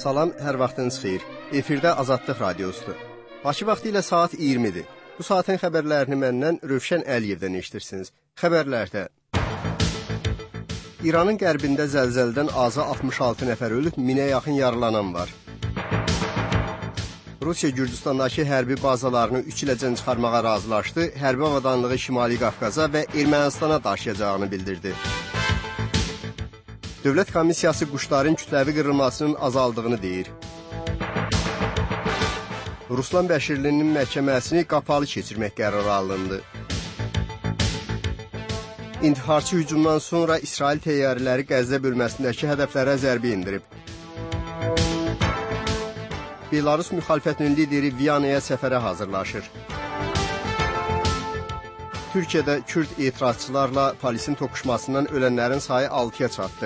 Salam, hər vaxtınız xeyir. Efirdə Azadlıq Radiosudur. Bakı vaxtı ilə saat 20-dir. Bu saatin xəbərlərini məndən Rövşən Əliyevdən eşitirsiniz. Xəbərlərdə İranın qərbində zəlzələdən azı 66 nəfər ölüb, 1000-ə yaxın yaralanan var. Rusiya Gürcüstandakı hərbi bazalarını 3 iləcən çıxarmağa razılaşdı, hərbi avadanlığı Şimali Qafqaza və Ermənistana daşıyacağını bildirdi. Dövlət Komissiyası quşların kütləvi qırılmasının azaldığını deyir. Ruslan Bəşirlinin məhkəməsini qapalı keçirmək qərarı alındı. İntiharçı hücumdan sonra İsrail təyyarələri Qəzza bölməsindəki hədəflərə zərbə indirib. Belarus müxalifətinin lideri Viyanaya səfərə hazırlaşır. Türkiyədə Kürd etirazçılarla polisin toqquşmasından ölənlərin sayı 6-ya çatdı.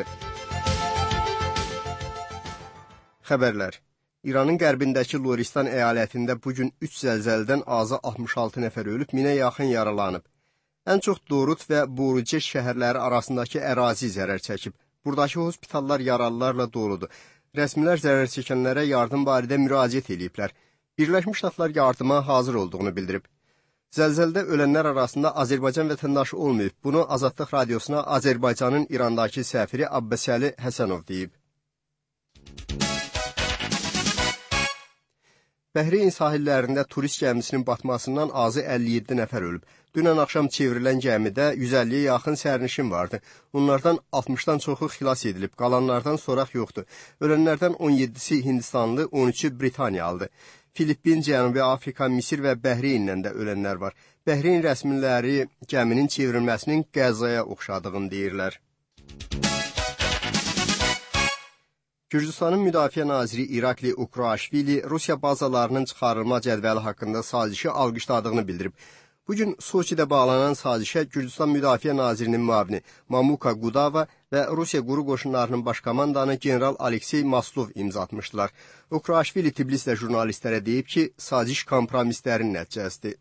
Xəbərlər. İranın qərbindəki Loristan əyalətində bugün 3 zəlzələdən azı 66 nəfər ölüb, 1000-ə yaxın yaralanıb. Ən çox Dorut və Boruceş şəhərləri arasındakı ərazi zərər çəkib. Buradakı hospitallar yaralılarla doludur. Rəsmilər zərər çəkənlərə yardım barədə müraciət ediblər. Birləşmiş Ştatlar yardıma hazır olduğunu bildirib. Zəlzələdə ölənlər arasında Azərbaycan vətəndaşı olmayıb. Bunu Azadlıq Radiosuna Azərbaycanın İrandakı səfiri Abbasəli Həsənov deyib. Bəhreyn sahillərində turist gəmisinin batmasından azı 57 nəfər ölüb. Dünən axşam çevrilən gəmidə 150-yə yaxın sərnişin vardı. Onlardan 60-dan çoxu xilas edilib, qalanlardan soraq yoxdur. Ölənlərdən 17-si Hindistanlı, 13-ü Britaniyalıdır. Filippin, Cənubi Afrika, Misir və Bəhreynlə də ölənlər var. Bəhreyn rəsmiləri gəminin çevrilməsinin qəzaya oxşadığını deyirlər. Gürcüstanın Müdafiə naziri İrakli Ukraashvili Rusiya bazalarının çıxarılma cədvəli haqqında sazişi alqışladığını bildirib. Bugün Soçidə bağlanan sazişə Gürcüstan Müdafiə nazirinin müavini Mamuka Gudava və Rusiya quru qoşunlarının baş komandanı general Aleksey Maslov imza atmışdılar. Ukraashvili Tbilisdə jurnalistlərə deyib ki, saziş kompromislərin nəticəsidir.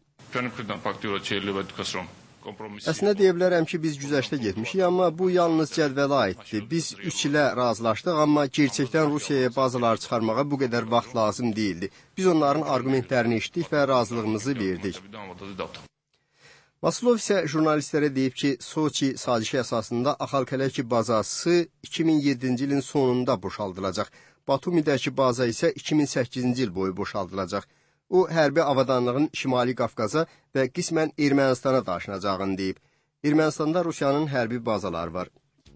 Əslində deyə bilərəm ki, biz güzəştə getmişik, amma bu yalnız cədvələ aiddir. Biz 3 ilə razılaşdıq, amma gerçəkdən Rusiyaya bazalar çıxarmağa bu qədər vaxt lazım deyildi. Biz onların argumentlərini eşitdik və razılığımızı verdik. Maslov isə jurnalistlərə deyib ki, Soçi sazişi əsasında Axalkələki bazası 2007-ci ilin sonunda boşaldılacaq. Batumidəki baza isə 2008-ci il boyu boşaldılacaq. O, hərbi avadanlığın Şimali Qafqaza və qismən Ermənistana daşınacağını deyib. Ermənistanda Rusiyanın hərbi bazaları var.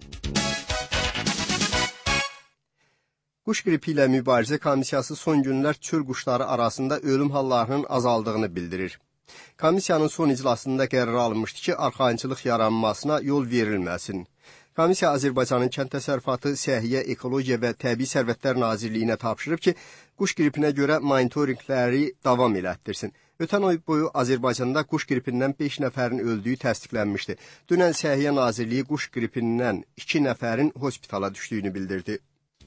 Quş qripi ilə mübarizə komissiyası son günlər çöl quşları arasında ölüm hallarının azaldığını bildirir. Komissiyanın son iclasında qərar alınmışdı ki, arxayınçılıq yaranmasına yol verilməsin. Komissiya Azərbaycanın Kənd Təsərrüfatı, Səhiyyə, Ekologiya və Təbii Sərvətlər Nazirliyinə tapşırıb ki, quş qripinə görə monitorinqləri davam elətdirsin. Ötən ay boyu Azərbaycanda quş qripindən 5 nəfərin öldüyü təsdiqlənmişdi. Dünən Səhiyyə Nazirliyi quş qripindən 2 nəfərin hospitala düşdüyünü bildirdi.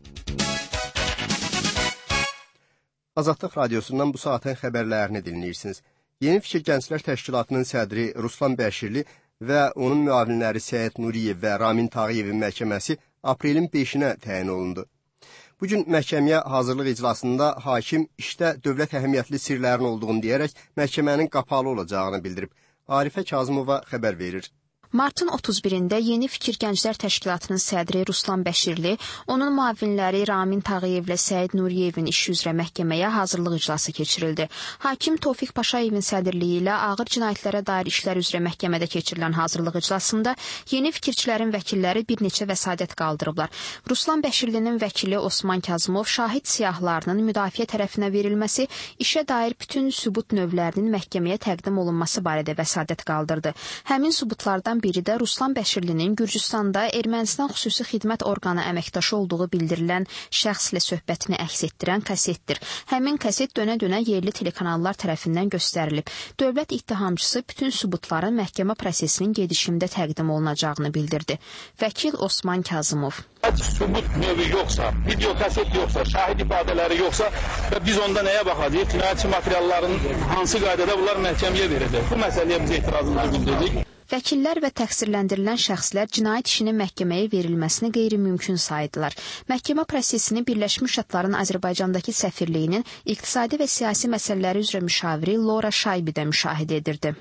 Azadlıq Radiosundan bu saatin xəbərlərini dinləyirsiniz. Yeni Fikir Gənclər Təşkilatının sədri Ruslan Bəşirli və onun müavinləri Səid Nuriyev və Ramin Tağıyevin məhkəməsi aprelin 5-nə təyin olundu. Bugün məhkəməyə hazırlıq iclasında hakim işdə dövlət əhəmiyyətli sirlərin olduğunu deyərək məhkəmənin qapalı olacağını bildirib. Arifə Kazımova xəbər verir. Martın 31-də Yeni Fikir Gənclər Təşkilatının sədri Ruslan Bəşirli, onun müavinləri Ramin Tağıyevlə Səid Nuriyevin işi üzrə məhkəməyə hazırlıq iclası keçirildi. Hakim Tofiq Paşayevin sədrliyi ilə ağır cinayətlərə dair işlər üzrə məhkəmədə keçirilən hazırlıq iclasında yeni fikirçilərin vəkilləri bir neçə vəsadət qaldırıblar. Ruslan Bəşirlinin vəkili Osman Kazımov şahid siyahılarının müdafiə tərəfinə verilməsi, işə dair bütün sübut növlərinin məhkəməyə təqdim olunması barədə vəsadət qaldırdı. Həmin sübutlardan biri də Ruslan Bəşirlinin Gürcüstanda Ermənistan xüsusi xidmət orqanı əməkdaşı olduğu bildirilən şəxslə söhbətini əks etdirən kasetdir. Həmin kaset dönə-dönə yerli telekanallar tərəfindən göstərilib. Dövlət ittihamçısı bütün sübutların məhkəmə prosesinin gedişində təqdim olunacağını bildirdi. Vəkil Osman Kazımov. Sübut növü yoxsa, video kaset yoxsa, şahid ifadələri yoxsa və biz onda nəyə baxacağıq? Cinayətçi materialların hansı qaydada bunlar məhkəməyə verilir? Bu məsələyə biz etirazımızı bildirdik. Vəkillər və təqsirləndirilən şəxslər cinayət işinin məhkəməyə verilməsini qeyri-mümkün saydılar. Məhkəmə prosesini Birləşmiş Ştatların Azərbaycandakı səfirliyinin iqtisadi və siyasi məsələləri üzrə müşaviri Laura Şaybidə müşahidə edirdi.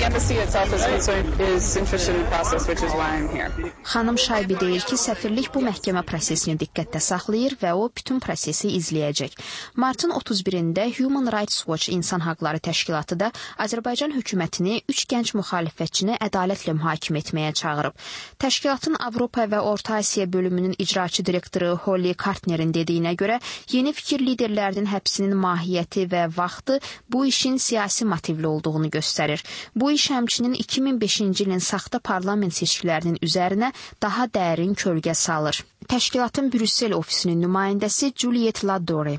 Xanım Şaybi deyir ki, səfirlik bu məhkəmə prosesini diqqətdə saxlayır və o bütün prosesi izləyəcək. Martın 31-də Human Rights Watch İnsan Haqları Təşkilatı da Azərbaycan hökumətini 3 gənc müxalifətçini ədalətlə mühakimə etməyə çağırıb. Təşkilatın Avropa və Orta Asiya bölümünün icraçı direktoru Holly Kartnerin dediyinə görə, yeni fikir liderlərinin həbsinin mahiyyəti və vaxtı bu işin siyasi motivli olduğunu göstərir. Bu iş həmçinin 2005-ci ilin saxta parlament seçkilərinin üzərinə daha dərin kölgə salır. Təşkilatın Brüssel ofisinin nümayəndəsi Juliet Ladore.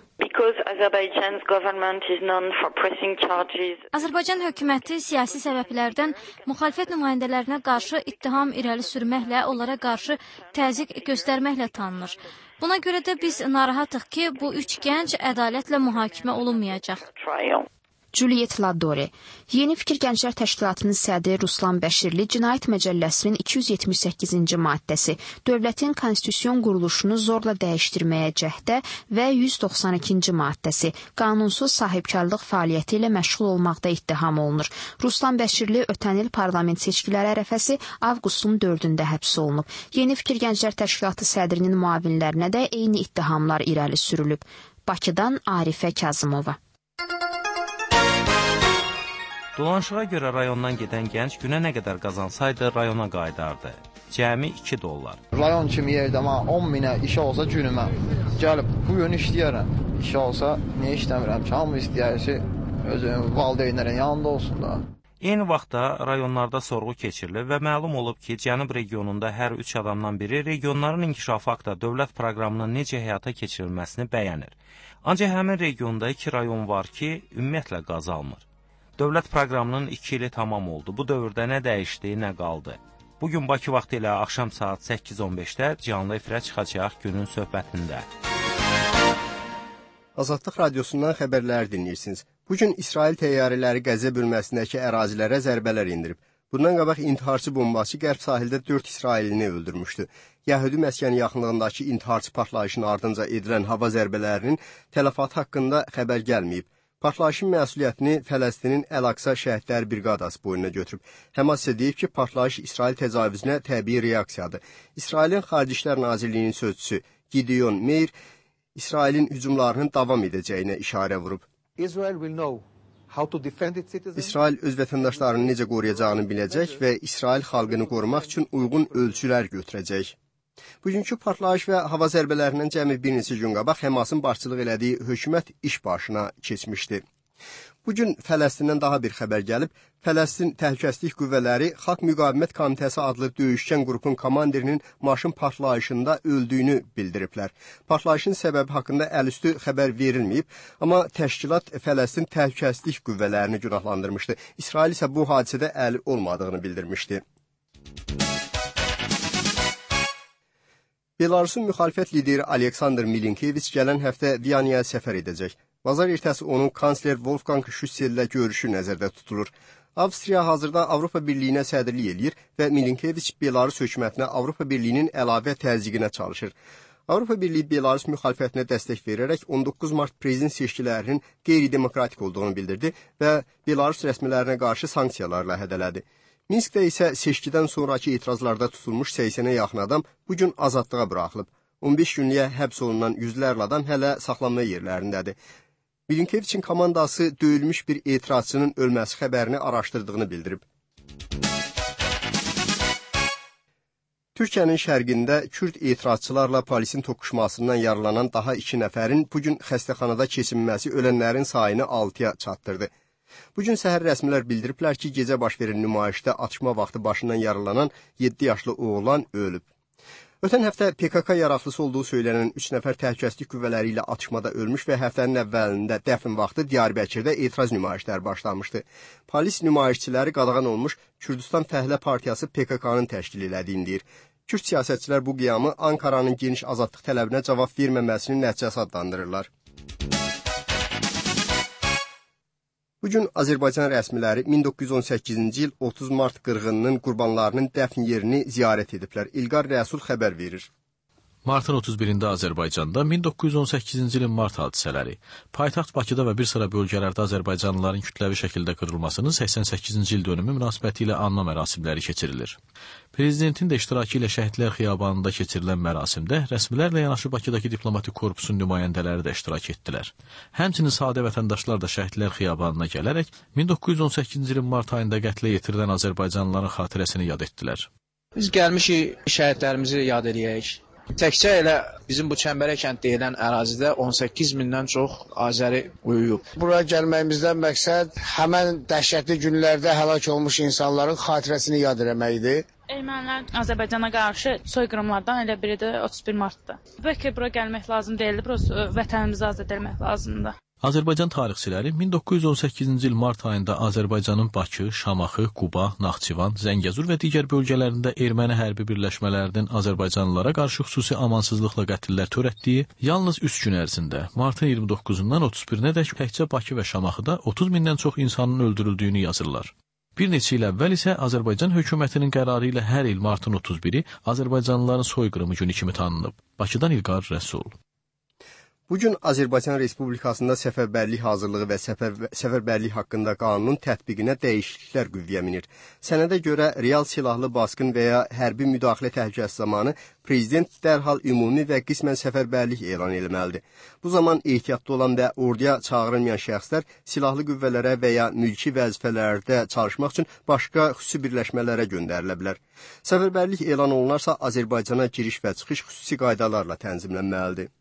Azərbaycan hökuməti siyasi səbəblərdən müxalifət nümayəndələrinə qarşı ittiham irəli sürməklə, onlara qarşı təzyiq göstərməklə tanınır. Buna görə də biz narahatıq ki, bu 3 gənc ədalətlə mühakimə olunmayacaq. Juliet Ladore. Yeni Fikir Gənclər Təşkilatının sədri Ruslan Bəşirli Cinayət Məcəlləsinin 278-ci maddəsi dövlətin konstitusiyon quruluşunu zorla dəyişdirməyə cəhdə və 192-ci maddəsi qanunsuz sahibkarlıq fəaliyyəti ilə məşğul olmaqda ittiham olunur. Ruslan Bəşirli ötən il parlament seçkiləri ərəfəsi avqustun 4-də həbs olunub. Yeni Fikir Gənclər Təşkilatı sədrinin müavinlərinə də eyni ittihamlar irəli sürülüb. Bakıdan Arifə Kazımova. Dolanışığa görə rayondan gedən gənc günə nə qədər qazansaydı rayona qayıdardı. Cəmi $2. Rayon kimi yerdə 10.000-ə işə olsa günümə gəlib bu gün işləyərəm. İşə olsa niyə işləmirəm ki? Hamı istəyər ki, özünün valideynlərin yanında olsun da. Eyni vaxtda rayonlarda sorğu keçirilir və məlum olub ki, Cənub regionunda hər 3 adamdan biri regionların inkişafı haqqında dövlət proqramının necə həyata keçirilməsini bəyənir. Ancaq həmin regionda 2 rayon var ki, ümumiyyətlə qaz almır. Dövlət proqramının 2 ili tamam oldu. Bu dövrdə nə dəyişdi, nə qaldı? Bugün Bakı vaxtı ilə axşam saat 8:15-də canlı efirə çıxacaq günün söhbətində. Azadlıq radiosundan xəbərlər dinləyirsiniz. Bugün İsrail təyyarələri Qəzza bölməsindəki ərazilərə zərbələr indirib. Bundan qabaq intiharçı bombası qərb sahildə 4 İsrailini öldürmüşdü. Yəhudi məskəni yaxınlığındakı intiharçı partlayışın ardınca edilən hava zərbələrinin tələfatı haqqında xəbər gəlməyib. Partlayışın məsuliyyətini Fələstinin Əl-Aqsa Şəhidlər Briqadası boynuna götürüb. Həmas isə deyib ki, partlayış İsrail təcavüzünə təbii reaksiyadır. İsrailin Xarici İşlər Nazirliyinin sözçüsü Gideon Meir, İsrailin hücumlarının davam edəcəyinə işarə vurub. İsrail öz vətəndaşlarını necə qoruyacağını biləcək və İsrail xalqını qorumaq üçün uyğun ölçülər götürəcək. Bugünkü partlayış və hava zərbələrindən cəmi bir neçə gün qabaq Həmasın başçılıq elədiyi hökumət iş başına keçmişdi. Bugün Fələstindən daha bir xəbər gəlib. Fələstin Təhlükəsizlik Qüvvələri Xalq Müqavimət Komitəsi adlı döyüşkən qrupun komandirinin maşın partlayışında öldüyünü bildiriblər. Partlayışın səbəbi haqqında əlüstü xəbər verilməyib, amma təşkilat Fələstin Təhlükəsizlik Qüvvələrini günahlandırmışdı. İsrail isə bu hadisədə əli olmadığını bildirmişdi. Belarusun müxalifət lideri Aleksandr Milinkeviç gələn həftə Viyanaya səfər edəcək. Bazar ertəsi onun kansler Wolfgang Schüssel ilə görüşü nəzərdə tutulur. Avstriya hazırda Avropa Birliyinə sədrlik eləyir və Milinkeviç Belarus hökumətinə Avropa Birliyinin əlavə təzyiqinə çalışır. Avropa Birliyi Belarus müxalifətinə dəstək verərək 19 mart prezident seçkilərinin qeyri-demokratik olduğunu bildirdi və Belarus rəsmilərinə qarşı sanksiyalarla hədələdi. Minskdə isə seçkidən sonraki etirazlarda tutulmuş 80-ə yaxın adam bugün azadlığa buraxılıb. 15 günlüyə həbs olunan yüzlərlə adam hələ saxlanma yerlərindədir. Milinkeviçin komandası döyülmüş bir etirazçının ölməsi xəbərini araşdırdığını bildirib. Türkiyənin şərqində Kürd etirazçılarla polisin toqquşmasından yaralanan daha 2 nəfərin bugün xəstəxanada keçirilməsi ölənlərin sayını 6-ya çatdırdı. Bugün səhər rəsmilər bildiriblər ki, gecə baş verən nümayişdə atışma vaxtı başından yaralanan 7 yaşlı oğlan ölüb. Ötən həftə PKK yaraqlısı olduğu söylənən 3 nəfər təhlükəsizlik qüvvələri ilə atışmada ölmüş və həftənin əvvəlində dəfn vaxtı Diyarbəkirdə etiraz nümayişləri başlamışdı. Polis nümayişçiləri qadağan olmuş Kürdistan Fəhlə Partiyası PKK-nın təşkil elədiyini deyir. Kürd siyasətçilər bu qiyamı Ankaranın geniş azadlıq tələbinə cavab verməməsinin nəticəsi adlandırırlar. Bu gün Azərbaycan rəsmiləri 1918-ci il 30 mart qırğınının qurbanlarının dəfn yerini ziyarət ediblər. İlqar Rəsul xəbər verir. Martın 31-də Azərbaycanda 1918-ci ilin mart hadisələri, paytaxt Bakıda və bir sıra bölgələrdə azərbaycanlıların kütləvi şəkildə qırılmasının 88-ci il dönümü münasibəti ilə anma mərasimləri keçirilir. Prezidentin də iştirakı ilə Şəhidlər Xiyabanında keçirilən mərasimdə rəsmilərlə yanaşı Bakıdakı diplomatik korpusun nümayəndələri də iştirak etdilər. Həmçinin sadə vətəndaşlar da Şəhidlər Xiyabanına gələrək 1918-ci ilin mart ayında qətlə yetirilən azərbaycanlıların xatirəsini yad etdilər. Biz gəlmişik şəhidlərimizi yad edəyik. Təkcə elə bizim bu Çəmbərə kənd deyilən ərazidə 18 mindən çox Azəri uyuyub. Buraya gəlməyimizdən məqsəd həmən dəhşətli günlərdə həlak olmuş insanların xatirəsini yad etməkdir. Ermənilər Azərbaycana qarşı soyqırımlardan elə biri də 31 martdır. Bəlkə bura gəlmək lazım deyildi, bura vətənimizi azad etmək lazımdır. Azərbaycan tarixçiləri 1918-ci il mart ayında Azərbaycanın Bakı, Şamaxı, Quba, Naxçıvan, Zəngəzur və digər bölgələrində erməni hərbi birləşmələrinin azərbaycanlılara qarşı xüsusi amansızlıqla qətillər törətdiyi yalnız 3 gün ərzində martın 29-dan 31-nədək təkcə Bakı və Şamaxıda 30 mindən çox insanın öldürüldüyünü yazırlar. Bir neçə il əvvəl isə Azərbaycan hökumətinin qərarı ilə hər il martın 31-i Azərbaycanlıların soyqırımı günü kimi tanınıb. Bakıdan İlqar Rəsul. Bugün Azərbaycan Respublikasında səfərbərlik hazırlığı və səfərbərlik haqqında qanunun tətbiqinə dəyişikliklər qüvvəyə minir. Sənədə görə real silahlı basqın və ya hərbi müdaxilə təhlükəsi zamanı prezident dərhal ümumi və qismən səfərbərlik elan etməlidir. Bu zaman ehtiyatlı olan və orduya çağırılmayan şəxslər silahlı qüvvələrə və ya mülki vəzifələrdə çalışmaq üçün başqa xüsusi birləşmələrə göndərilə bilər. Səfərbərlik elan olunarsa Azərbaycana giriş və çıxış xüsusi qaydalarla tənzimlənməlidir.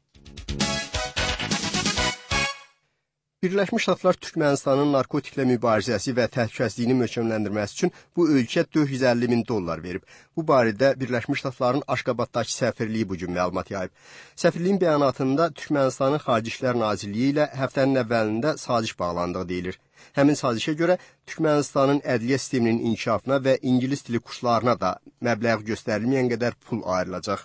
Birləşmiş Ştatlar Türkmənistanın narkotiklə mübarizəsi və təhlükəsizliyini möhkəmləndirməsi üçün bu ölkə $450.000 verib. Bu barədə Birləşmiş Ştatların Aşqabaddakı səfirliyi bugün məlumat yayıb. Səfirliyin bəyanatında Türkmənistanın Xarici İşlər Nazirliyi ilə həftənin əvvəlində saziş bağlandığı deyilir. Həmin sazişə görə Türkmənistanın ədliyyə sisteminin inkişafına və ingilis dili kurslarına da məbləğ göstərilməyən qədər pul ayrılacaq.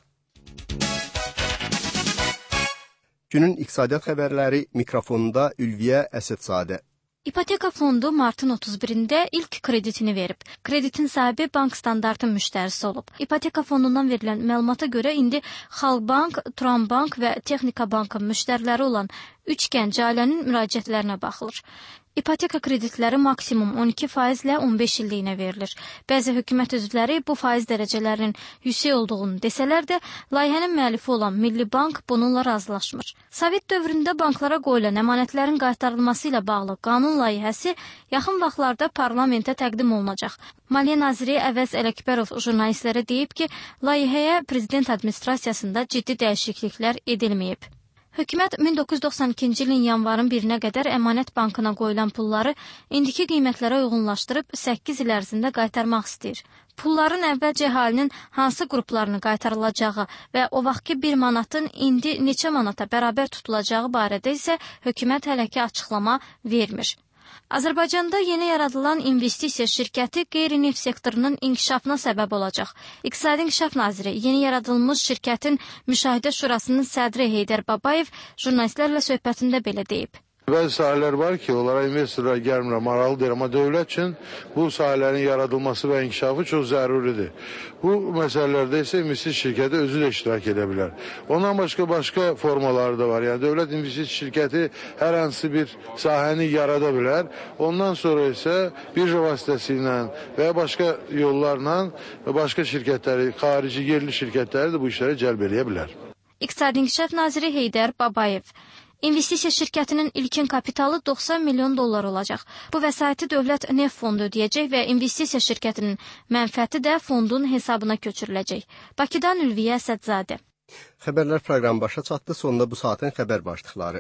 Günün iqtisadiyyat xəbərləri mikrofonunda Ülviyə Əsədzadə. İpoteka fondu martın 31-də ilk kreditini verib. Kreditin sahibi bank standartın müştərisi olub. İpoteka fondundan verilən məlumata görə indi Xalqbank, Turanbank və Texnika Bankın müştəriləri olan 3 gənc ailənin müraciətlərinə baxılır. İpoteka kreditləri maksimum 12% ilə 15 illiyinə verilir. Bəzi hökumət üzvləri bu faiz dərəcələrinin yüksək olduğunu desələr də, layihənin müəllifi olan Milli Bank bununla razılaşmır. Sovet dövründə banklara qoyulan əmanətlərin qaytarılması ilə bağlı qanun layihəsi yaxın vaxtlarda parlamentə təqdim olunacaq. Maliyyə naziri Əvəz Ələkbərov jurnalistlərə deyib ki, layihəyə prezident administrasiyasında ciddi dəyişikliklər edilməyib. Hökumət 1992-ci ilin yanvarın 1-nə qədər əmanət bankına qoyulan pulları indiki qiymətlərə uyğunlaşdırıb 8 il ərzində qaytarmaq istəyir. Pulların əvvəlcə əhalinin hansı qruplarını qaytarılacağı və o vaxtki 1 manatın indi neçə manata bərabər tutulacağı barədə isə hökumət hələ ki açıqlama vermir. Azərbaycanda yeni yaradılan investisiya şirkəti qeyri-neft sektorunun inkişafına səbəb olacaq. İqtisadi İnkişaf naziri yeni yaradılmış şirkətin müşahidə şurasının sədri Heydər Babayev jurnalistlərlə söhbətində belə deyib. Bəzi sahələr var ki, onlara investorlar gəlmir, maraqlı deyil, amma dövlət üçün bu sahələrin yaradılması və inkişafı çox zəruridir. Bu məsələlərdə isə investisiya şirkəti özü də iştirak edə bilər. Ondan başqa formaları da var. Yəni dövlət investisiya şirkəti hər hansı bir sahəni yarada bilər. Ondan sonra isə birja vasitəsilə və ya başqa yollarla başqa şirkətləri, xarici yerli şirkətləri də bu işlərə cəlb edə bilər. İqtisadi İnkişaf naziri Heydər Babayev. İnvestisiya şirkətinin ilkin kapitalı $90 milyon olacaq. Bu vəsaiti dövlət neft fondu ödəyəcək və investisiya şirkətinin mənfəəti də fondun hesabına köçürüləcək. Bakıdan Ülviyə Əsədzadə. Xəbərlər proqramı başa çatdı. Sonunda bu saatin xəbər başlıqları.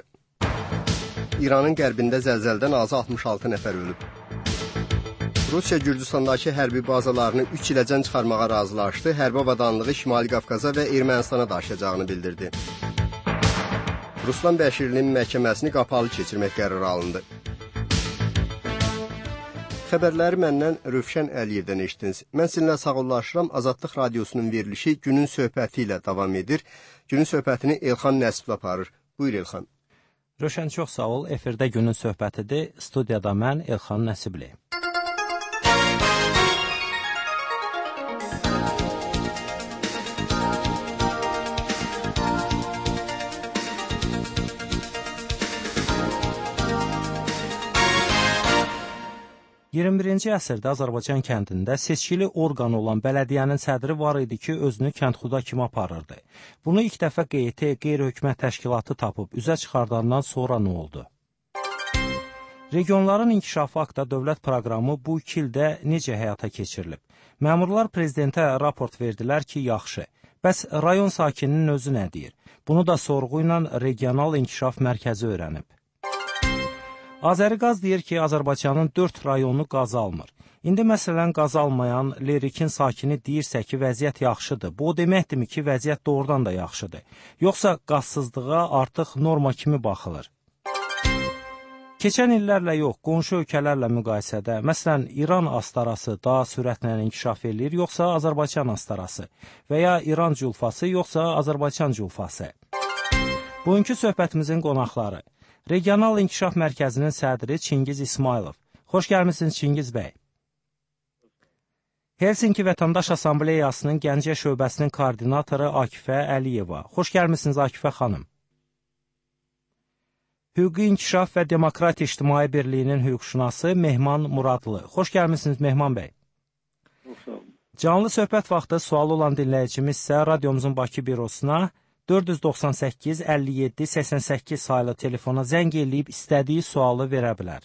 İranın qərbində zəlzələdən azı 66 nəfər ölüb. Rusiya Gürcüstandakı hərbi bazalarını 3 iləcən çıxarmağa razılaşdı. Hərbi avadanlığı Şimali Qafqaza və Ermənistana daşıyacağını bildirdi. Ruslan Bəşirlinin məhkəməsini qapalı keçirmək qərarı alındı. Xəbərləri məndən Rövşən Əliyevdən eşitdiniz. Mən sizinlə sağollaşıram. Azadlıq Radiosunun verilişi günün söhbəti ilə davam edir. Günün söhbətini Elxan Nəsiblə aparır. Buyur Elxan. Röşən, çox sağ ol. Efirdə günün söhbətidir. Studiyada mən Elxan Nəsibli. –21-ci əsrdə Azərbaycan kəndində seçkili orqan olan bələdiyyənin sədri var idi ki, özünü kəndxuda kimi aparırdı. Bunu ilk dəfə QET qeyri-hökumət təşkilatı tapıb üzə çıxardandan sonra nə oldu? Regionların inkişafı haqda dövlət proqramı bu 2 ildə necə həyata keçirilib? Məmurlar prezidentə raport verdilər ki, yaxşı. Bəs rayon sakininin özü nə deyir? Bunu da sorğu ilə Regional İnkişaf Mərkəzi öyrənib. Azəriqaz deyir ki, Azərbaycanın 4 rayonu qaz almır. İndi məsələn qaz almayan Lerikin sakini deyirsə ki, vəziyyət yaxşıdır. Bu o deməkdirmi ki, vəziyyət doğrudan da yaxşıdır. Yoxsa qazsızlığa artıq norma kimi baxılır. Keçən illərlə yox, qonşu ölkələrlə müqayisədə, məsələn, İran astarası daha sürətlə inkişaf edir, yoxsa Azərbaycan astarası və ya İran culfası, yoxsa Azərbaycan culfası. Bugünkü söhbətimizin qonaqları Regional İnkişaf Mərkəzinin sədri Çingiz İsmailov. Xoş gəlmisiniz Çingiz bəy. Helsinki Vətəndaş Assambleyasının Gəncə şöbəsinin koordinatoru Akifə Əliyeva. Xoş gəlmisiniz Akifə xanım. Hüquqi İnkişaf və Demokratiya İctimai Birliyinin hüquqşünası Mehman Muradlı. Xoş gəlmisiniz Mehman bəy. Canlı söhbət vaxtı sualı olan dinləyicimiz isə radiomuzun Bakı bürosuna 498-57-88 sayılı telefona zəng eləyib istədiyi sualı verə bilər.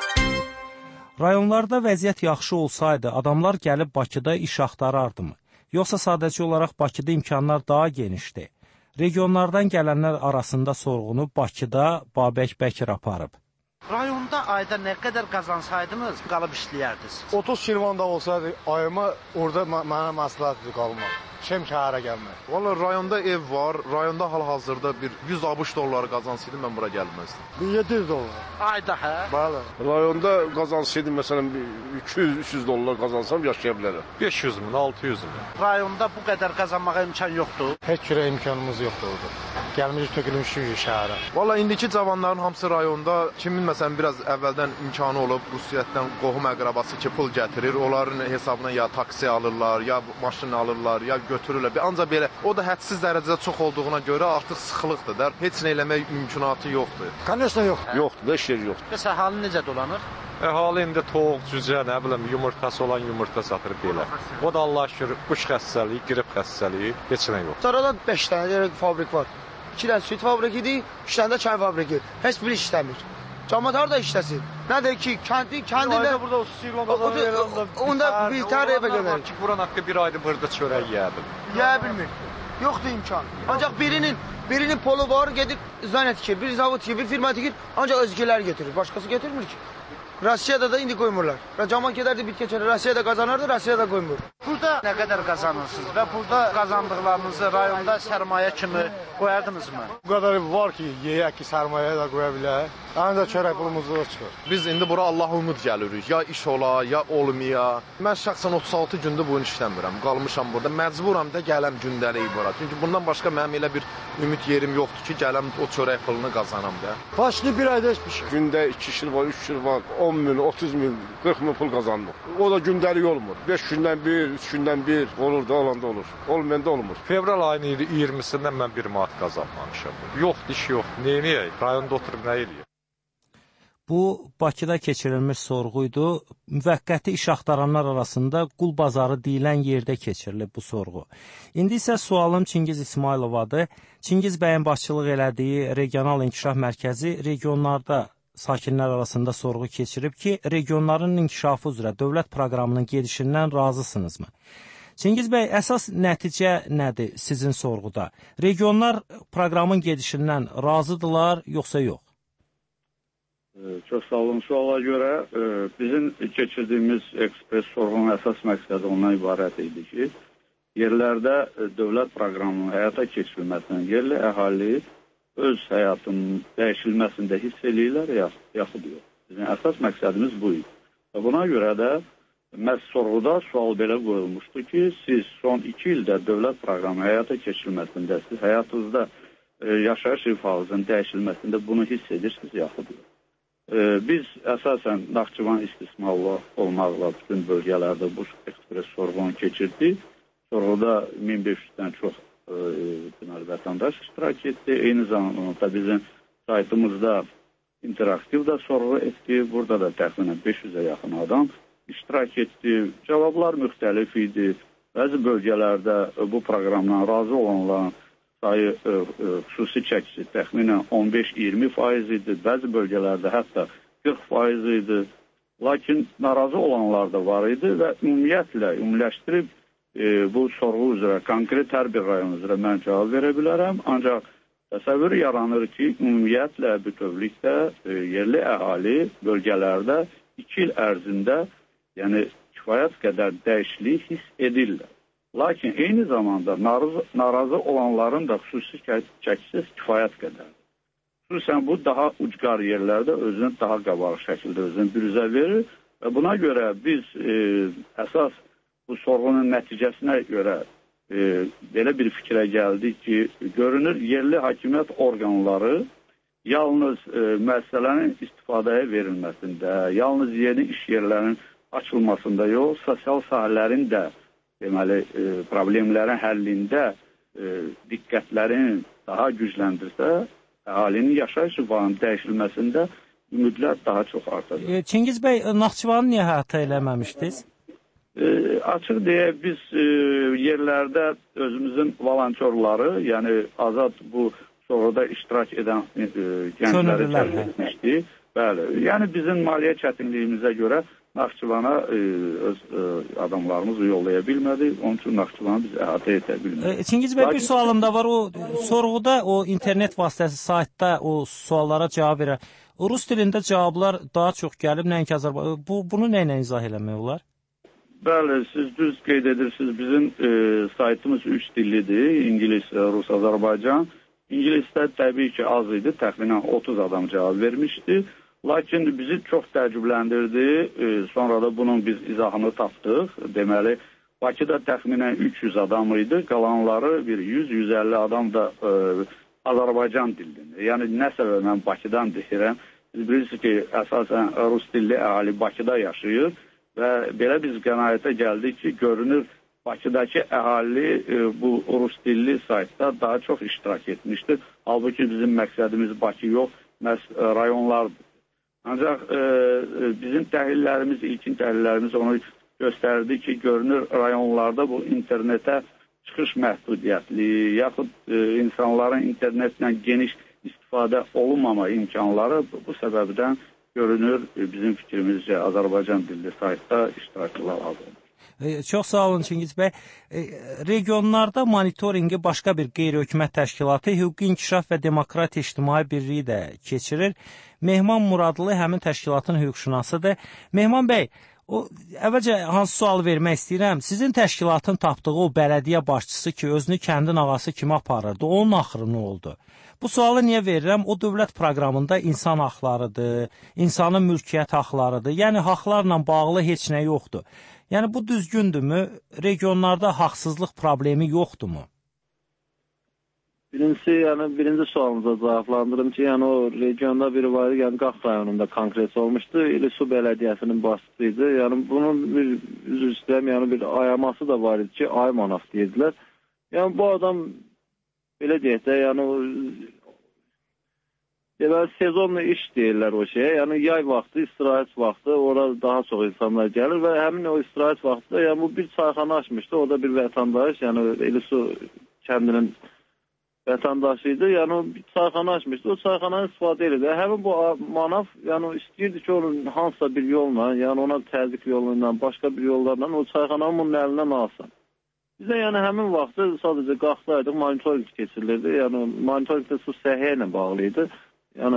Rayonlarda vəziyyət yaxşı olsaydı, adamlar gəlib Bakıda iş axtarardımı? Yoxsa sadəcə olaraq Bakıda imkanlar daha genişdir? Regionlardan gələnlər arasında sorğunu Bakıda Babək Bəkir aparıb. Rayonda ayda nə qədər qazansaydınız, qalıb işləyərdiniz? 30 kilvan da olsaydı, ayıma orada mənə məsləhətdir qalmaq. Kim şəhərə gəlmək? Valla rayonda ev var, rayonda hal-hazırda bir 100 ABŞ dolları qazansaydım, mən bura gəlməzdim. 700 dollar. Ayda, hə? Bəli. Rayonda qazansaydım, məsələn, 200-300 dollar qazansam yaşaya bilərəm. 500 min, 600 min. Rayonda bu qədər qazanmağa imkan yoxdur. Heç cürə imkanımız yoxdur orada. Gəlmişik, tökülmüşük şəhərə. Valla indiki cavanların hamısı rayonda, kimin məsələn biraz əvvəldən imkanı olub, Rusiyyətdən qohum əqrabası ki, pul gətirir, onların hesabına ya taksi alırlar, ya maşın alırlar, ya götürürlər. Ancaq belə, o da hədsiz dərəcədə çox olduğuna görə artıq sıxılıqdır da, heç nə eləmək mümkünatı yoxdur. Конечно yoxdur. Yoxdur, heç yer yoxdur. Bəs əhali necə dolanır? Əhali indi toğ, cücə, nə bilim, yumurtası olan yumurta satır belə. O da Allah şükür, quş xəstəliyi, qrip xəstəliyi, heç nə yoxdur. Sarada 5 dənə fabrik var. 2 dənə süt fabrikidir, 3 dənə də çay fabriki. Heç biri işləmir. Cəmiyyət harda işləsin? Nədir ki, kəndində... Burada 30 kilvan qazanır. Onda bir tər evə göndərir. Ki, buran haqqı bir aydır burada çörək yeyədim. Yeyə bilmir. Yoxdur imkan. Ancaq birinin polu var, gedir zənət tikir, bir zavod tikir, bir firma tikir, ancaq özgələr götürür. Başqası götürmür ki. Rusiyada da indi qoymurlar. Cəmiyyət gedərdi, bit keçərdi, Rusiyada qazanardı, Rusiyada qoymur. Burada nə qədər qazanırsınız və burada qazandıqlarınızı rayonda sərmayə kimi qoyardınızmı? Bu qədər var ki, yeyək ki, sərmayə də qoya bilər. Ancaq çörək pulumuzda çıxır. Biz indi bura Allah ümid gəlirik. Ya iş ola, ya olmaya. Mən şəxsən 36 gündür bu gün işləmirəm. Qalmışam burada. Məcburam da gələm gündəlik bura. Çünki bundan başqa mənim elə bir ümid yerim yoxdur ki, gələm o çörək pulunu qazanam da. Başlı bir ayda heç bir şey. Gündə 2 şirvan, 3 şirvan, 10 min, 30 min, 40 min pul qazanmır. O da gündəlik olmur. 5 gündən bir, 3 gündən bir olur da olanda olur. Olmayanda olmur. Fevral ayının 20-sindən mən 1 manat qazanmamışam. Yoxdur, iş yox. Neyini? Rayonda oturub nə eləyir? Bu, Bakıda keçirilmiş sorğuydu. Müvəqqəti iş axtaranlar arasında qul bazarı deyilən yerdə keçirilib bu sorğu. İndi isə sualım Çingiz İsmailovadır. Çingiz bəyin başçılıq elədiyi Regional İnkişaf Mərkəzi regionlarda sakinlər arasında sorğu keçirib ki, regionların inkişafı üzrə dövlət proqramının gedişindən razısınızmı? Çingiz bəy, əsas nəticə nədir sizin sorğuda? Regionlar proqramın gedişindən razıdırlar, yoxsa yox? Çox sağ olun. Suala görə bizim keçirdiyimiz ekspres sorğunun əsas məqsədi ondan ibarət idi ki, yerlərdə dövlət proqramının həyata keçirilməsindən yerli əhali öz həyatının dəyişilməsində hiss eləyirlər, yaxud yox. Bizim əsas məqsədimiz bu idi. Buna görə də məhz sorğuda sual belə qoyulmuşdu ki, siz son 2 ildə dövlət proqramı həyata keçirilməsində siz həyatınızda yaşayış ifadəsinin dəyişilməsində bunu hiss edirsiniz, yaxud biz əsasən Naxçıvan istismarlı olmaqla bütün bölgələrdə bu ekspres sorğunu keçirdik. Sorğuda 1500-dən çox vətəndaş iştirak etdi. Eyni zamanda bizim saytımızda interaktiv da sorğu etdi. Burada da təxminən 500-ə yaxın adam iştirak etdi. Cavablar müxtəlif idi. Bəzi bölgələrdə bu proqramdan razı olanların sayı xüsusi çəkisi təxminən 15-20% idi. Bəzi bölgələrdə hətta 40% idi. Lakin narazı olanlar da var idi və ümumiləşdirib bu sorğu üzrə, konkret hər bir rayon üzrə mən cavab verə bilərəm. Ancaq təsəvvür yaranır ki, ümumiyyətlə bütövlükdə yerli əhali bölgələrdə 2 il ərzində yəni kifayət qədər dəyişiklik hiss edirlər. Lakin eyni zamanda narazı olanların da xüsusi çəkisiz kifayət qədərdir. Xüsusən bu daha ucqar yerlərdə özünü daha qabarıq şəkildə özünü bürüzə verir və buna görə biz əsas bu sorğunun nəticəsinə görə belə bir fikrə gəldik ki, görünür yerli hakimiyyət orqanları yalnız müəssisələrin istifadəyə verilməsində, yalnız yeni iş yerlərinin açılmasında yox, sosial sahələrin də deməli, problemlərin həllində diqqətlərini daha gücləndirsə, əhalinin yaşayış üsullarının dəyişilməsində ümidlər daha çox artacaq. Çingiz bəy, Naxçıvanı niyə həyata eləməmişdiniz? Açıq deyək, biz yerlərdə özümüzün volontyorları, yəni azad bu sorğuda iştirak edən gəncləri təbliğ etmişdik. Bəli, yəni bizim maliyyə çətinliyimizə görə Naxçıvana öz adamlarımızı yollaya bilmədik. Onun üçün Naxçıvanı biz əhatə edə bilmədik. Çingiz bəy, bir sualım da var. O sorğuda, o internet vasitəsi saytda o suallara cavab verər. Rus dilində cavablar daha çox gəlib, nəinki Azərbaycan. Bunu nə ilə izah eləmək olar? Bəli, siz düz qeyd edirsiniz. Bizim saytımız 3 dillidir. İngilis, Rus, Azərbaycan. İngilisdə təbii ki az idi. Təxminən 30 adam cavab vermişdi. Lakin bizi çox təəccübləndirdi. Sonra da bunun biz izahını tapdıq. Deməli, Bakıda təxminən 300 adam idi. Qalanları bir 100-150 adam da Azərbaycan dilində. Yəni, nə səbəblə Bakıdan deyirəm? Biz bilirsiniz ki, əsasən Rus dilli əhali Bakıda yaşayır və belə biz qənaətə gəldik ki, görünür Bakıdakı əhali bu Rus dilli saytda daha çox iştirak etmişdir. Halbuki bizim məqsədimiz Bakı yox, rayonlardır. Ancaq bizim təhlillərimiz, ilkin təhlillərimiz onu göstərdi ki, görünür rayonlarda bu internetə çıxış məhdudiyyətli, yaxud insanların internetlə geniş istifadə olunmama imkanları bu səbəbdən görünür bizim fikrimizcə Azərbaycan dilli saytda iştirakçılar azalır. Çox sağ olun Çingiz bəy. Regionlarda monitoringi başqa bir qeyri-hökumət təşkilatı Hüquqi İnkişaf və Demokratiya İctimai Birliyi də keçirir. Mehman Muradlı həmin təşkilatın hüquqşünasıdır. Mehman bəy, əvvəlcə hansı sualı vermək istəyirəm? Sizin təşkilatın tapdığı o bələdiyyə başçısı ki, özünü kəndin ağası kimi aparırdı, onun axırı nə oldu? Bu sualı niyə verirəm? O dövlət proqramında insan haqlarıdır, insanın mülkiyyət haqlarıdır. Yəni, haqlarla bağlı heç nə yoxdur. Yəni, bu düzgündürmü? Regionlarda haqsızlıq problemi yoxdurmu? Birinci sualınıza cavablandırım ki, yəni o regionda biri var idi, yəni Qax rayonunda konkret olmuşdu. İlisu Bələdiyyəsinin başçısıydı. Yəni bunun bir üzr istəyirəm, yəni bir ayaması da var idi ki, ay manaf deyirdilər. Yəni bu adam belə deyək də, yəni sezonlu iş deyirlər o şeyə. Yəni yay vaxtı, istirahət vaxtı, orada daha çox insanlar gəlir və həmin o istirahət vaxtında yəni bu bir çayxana açmışdı. Orada bir vətəndaş, yəni İlisu kəndinin vətəndaşı idi. Yəni o bir çayxana açmışdı. O çayxananı istifadə edirdi. Həmin bu manaf yəni istəyirdi ki, onun hansısa bir yolla, yəni ona təzyiq yolu ilə, başqa bir yollarla o çayxananın bunun əlindən alsın. Bizə yəni həmin vaxtı sadəcə qalxdaydıq, monitoring keçirilirdi. Yəni monitoringdə su səhiyyə ilə bağlı idi. Yəni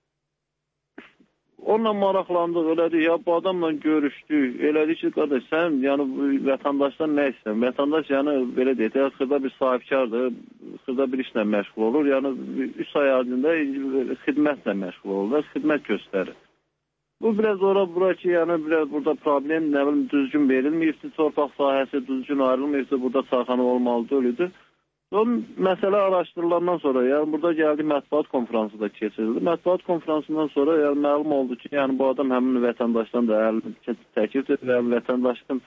onunla maraqlandıq, elədik, ya bu adamla görüşdük, elədik ki, qardaş, sən yəni vətəndaşdan nə istəyirsən? Vətəndaş yəni belə deyək, xırda bir sahibkardır, xırda bir işlə məşğul olur, yəni 3 ay ərzində xidmətlə məşğul olur, xidmət göstərir. Bu biraz ora-bura ki, yəni biraz burada problem, nə bilim, düzgün verilməyibdir, torpaq sahəsi düzgün ayrılmayıbdır, burada çayxana olmalıdır, ölüdür. Son məsələ araşdırılandan sonra, yəni burada gəldi mətbuat konfransı da keçirildi. Mətbuat konfransından sonra yəni məlum oldu ki, yəni bu adam həmin vətəndaşdan da əlini təklif edir və vətəndaşın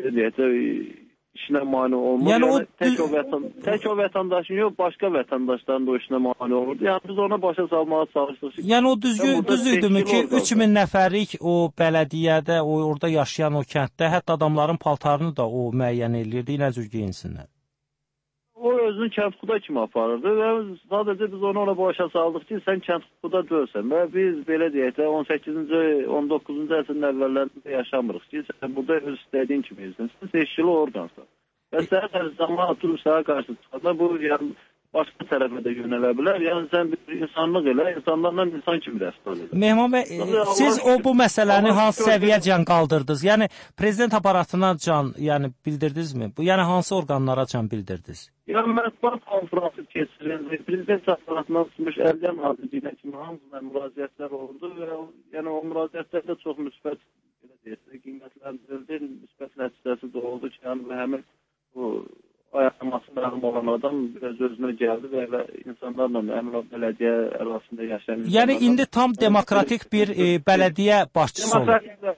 işinə mane olmur. Yəni tək o vətəndaşın yox, başqa vətəndaşların da o işinə mane olurdu. Yəni biz ona başa salmağa çalışdıq. Yəni o düz idimi ki, 3000 nəfərlik o bələdiyyədə, o orada yaşayan o kənddə hətta adamların paltarını da o müəyyən eləyirdi, nə cür geyinsinlər. O özünü kəndxuda kimi aparırdı və sadəcə biz onu başa saldıq ki, sən kəndxuda dölsən və biz belə deyək də 18-ci, 19-cu əsrin əvvəllərində yaşamırıq ki, sən burada öz istədiyin kimi izlənsən, sən seçkili orqansan. Və sən zaman oturub sənə qarşı çıxanda bu yəni, başqa tərəfə də yönələ bilər. Yəni sən bir insanlıq elə, insanlarla insan kimi rəftar edir. Mehman bəy, siz bu məsələni hansı səviyyəcən qaldırdınız? Yəni prezident aparatına can, yəni bildirdinizmi? Bu yəni hansı orqanlara can bildirdiniz? Yəni mətbuat konfransı keçirildi. Prezident aparatından çıxmış Ədliyyə Nazirliyinə kimi hamısına müraciətlər oldu və yəni o müraciətlərdə çox müsbət qiymətləndirildi, müsbət nəticəsi də oldu ki, yəni həmin bu ayaqlaması məlum olan adam biraz özünə gəldi və elə insanlarla əmin bələdiyyə arasında yaşayan... Yəni indi tam demokratik bir bələdiyyə başçısı olur.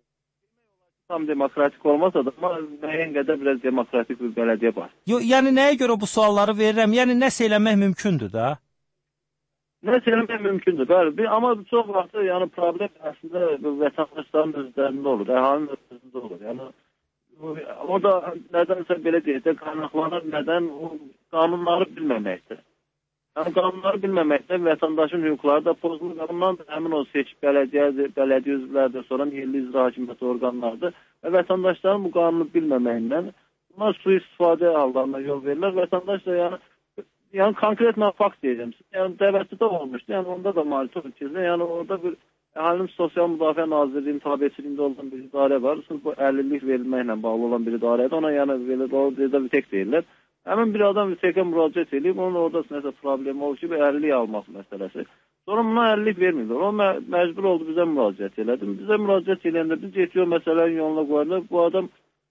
Tam demokratik olmasa da, amma müəyyən qədər biraz demokratik bir bələdiyyə başçısı. Yəni nəyə görə bu sualları verirəm? Yəni nəsə eləmək mümkündür da? Nəsə eləmək mümkündür, bəli. Amma çox vaxt yəni problem əslində vətəndaşların özlərində olur, əhalinin özlərində olur. Yəni o da nədənsə belə deyək də qaynaqlanır, nədən o qanunları bilməməkdir. Yəni qanunları bilməməkdə vətəndaşın hüquqları da pozulur. Bundan da həmin o seçki bələdiyyə üzvləridir, sonra yerli icra hakimiyyəti orqanlarıdır və vətəndaşların bu qanunu bilməməyindən bunlar sui-istifadə hallarına yol verirlər. Vətəndaş da yəni konkret mən fakt deyəcəm. Yəni dəvətçidə olmuşdu, yəni onda da maliyyət keçilir. Yəni orada bir Əhalinin Sosial Müdafiə Nazirliyinin tabiçiliyində olan bir idarə var. Sırf bu 50-lik verilməklə bağlı olan bir idarədir. Ona yəni verildə bir tek deyirlər. Həmin bir adam bir tekə müraciət edib, onun orada nəsə problemi olur ki, bir 50-lik almaq məsələsi. Sonra buna 50-lik vermirlər. O məcbur oldu bizə müraciət elədi. Bizə müraciət eləyəndə biz getiriyor məsələnin yoluna qoyarlar. Bu adam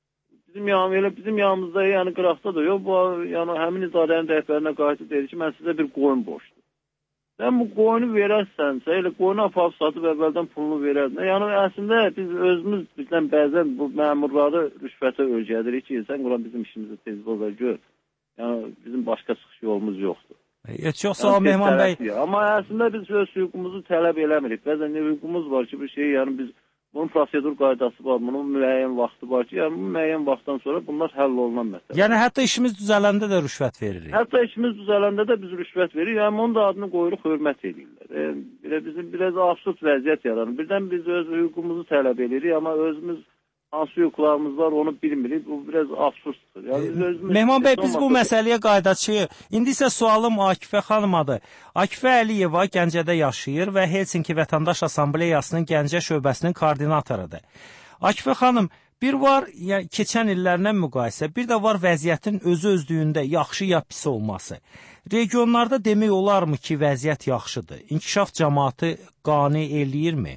bizim yanımızda, yəni qıraqda da yox. Bu yəni həmin idarənin rəhbərinə qayıtıb deyir ki, mən sizə bir qoyun borcluyum. Sən bu qoyunu verərsənsə, elə qoyunu aparıb satıb əvvəldən pulunu verərsən. Yəni əslində biz özümüz bizdən bəzən bu məmurları rüşvətə öyrədirik ki, sən quran bizim işimizi tez olacaq gör. Yəni bizim başqa çıxış yolumuz yoxdur. Çox sağ ol Mehman bəy. Amma əslində biz öz hüququmuzu tələb eləmirik. Bəzən hüququmuz var ki, bir şey yəni biz bunun prosedur qaydası var, bunun müəyyən vaxtı var ki, yəni bu müəyyən vaxtdan sonra bunlar həll olunan məsələ. Yəni hətta işimiz düzələndə də rüşvət veririk. Hətta işimiz düzələndə də biz rüşvət veririk, yəni onun da adını qoyuruq, hörmət edirlər. Bizim biraz absurd vəziyyət yaranır. Birdən biz öz hüququmuzu tələb edirik, amma özümüz hansı hüquqlarımız var onu bilmirik. Bu biraz absurddur. Yəni Mehman bəy, biz bu məsələyə qaydaçıyıq. İndi isə sualım Akifə xanımadır. Akifə Əliyeva Gəncədə yaşayır və Helsinki Vətəndaş Assambleyasının Gəncə şöbəsinin koordinatorudur. Akifə xanım, bir var yəni, keçən illərlə müqayisə, bir də var vəziyyətin özü-özlüyündə yaxşı ya pis olması. Regionlarda demək olarmı ki, vəziyyət yaxşıdır? İnkişaf cəmaatı qane eləyirmi?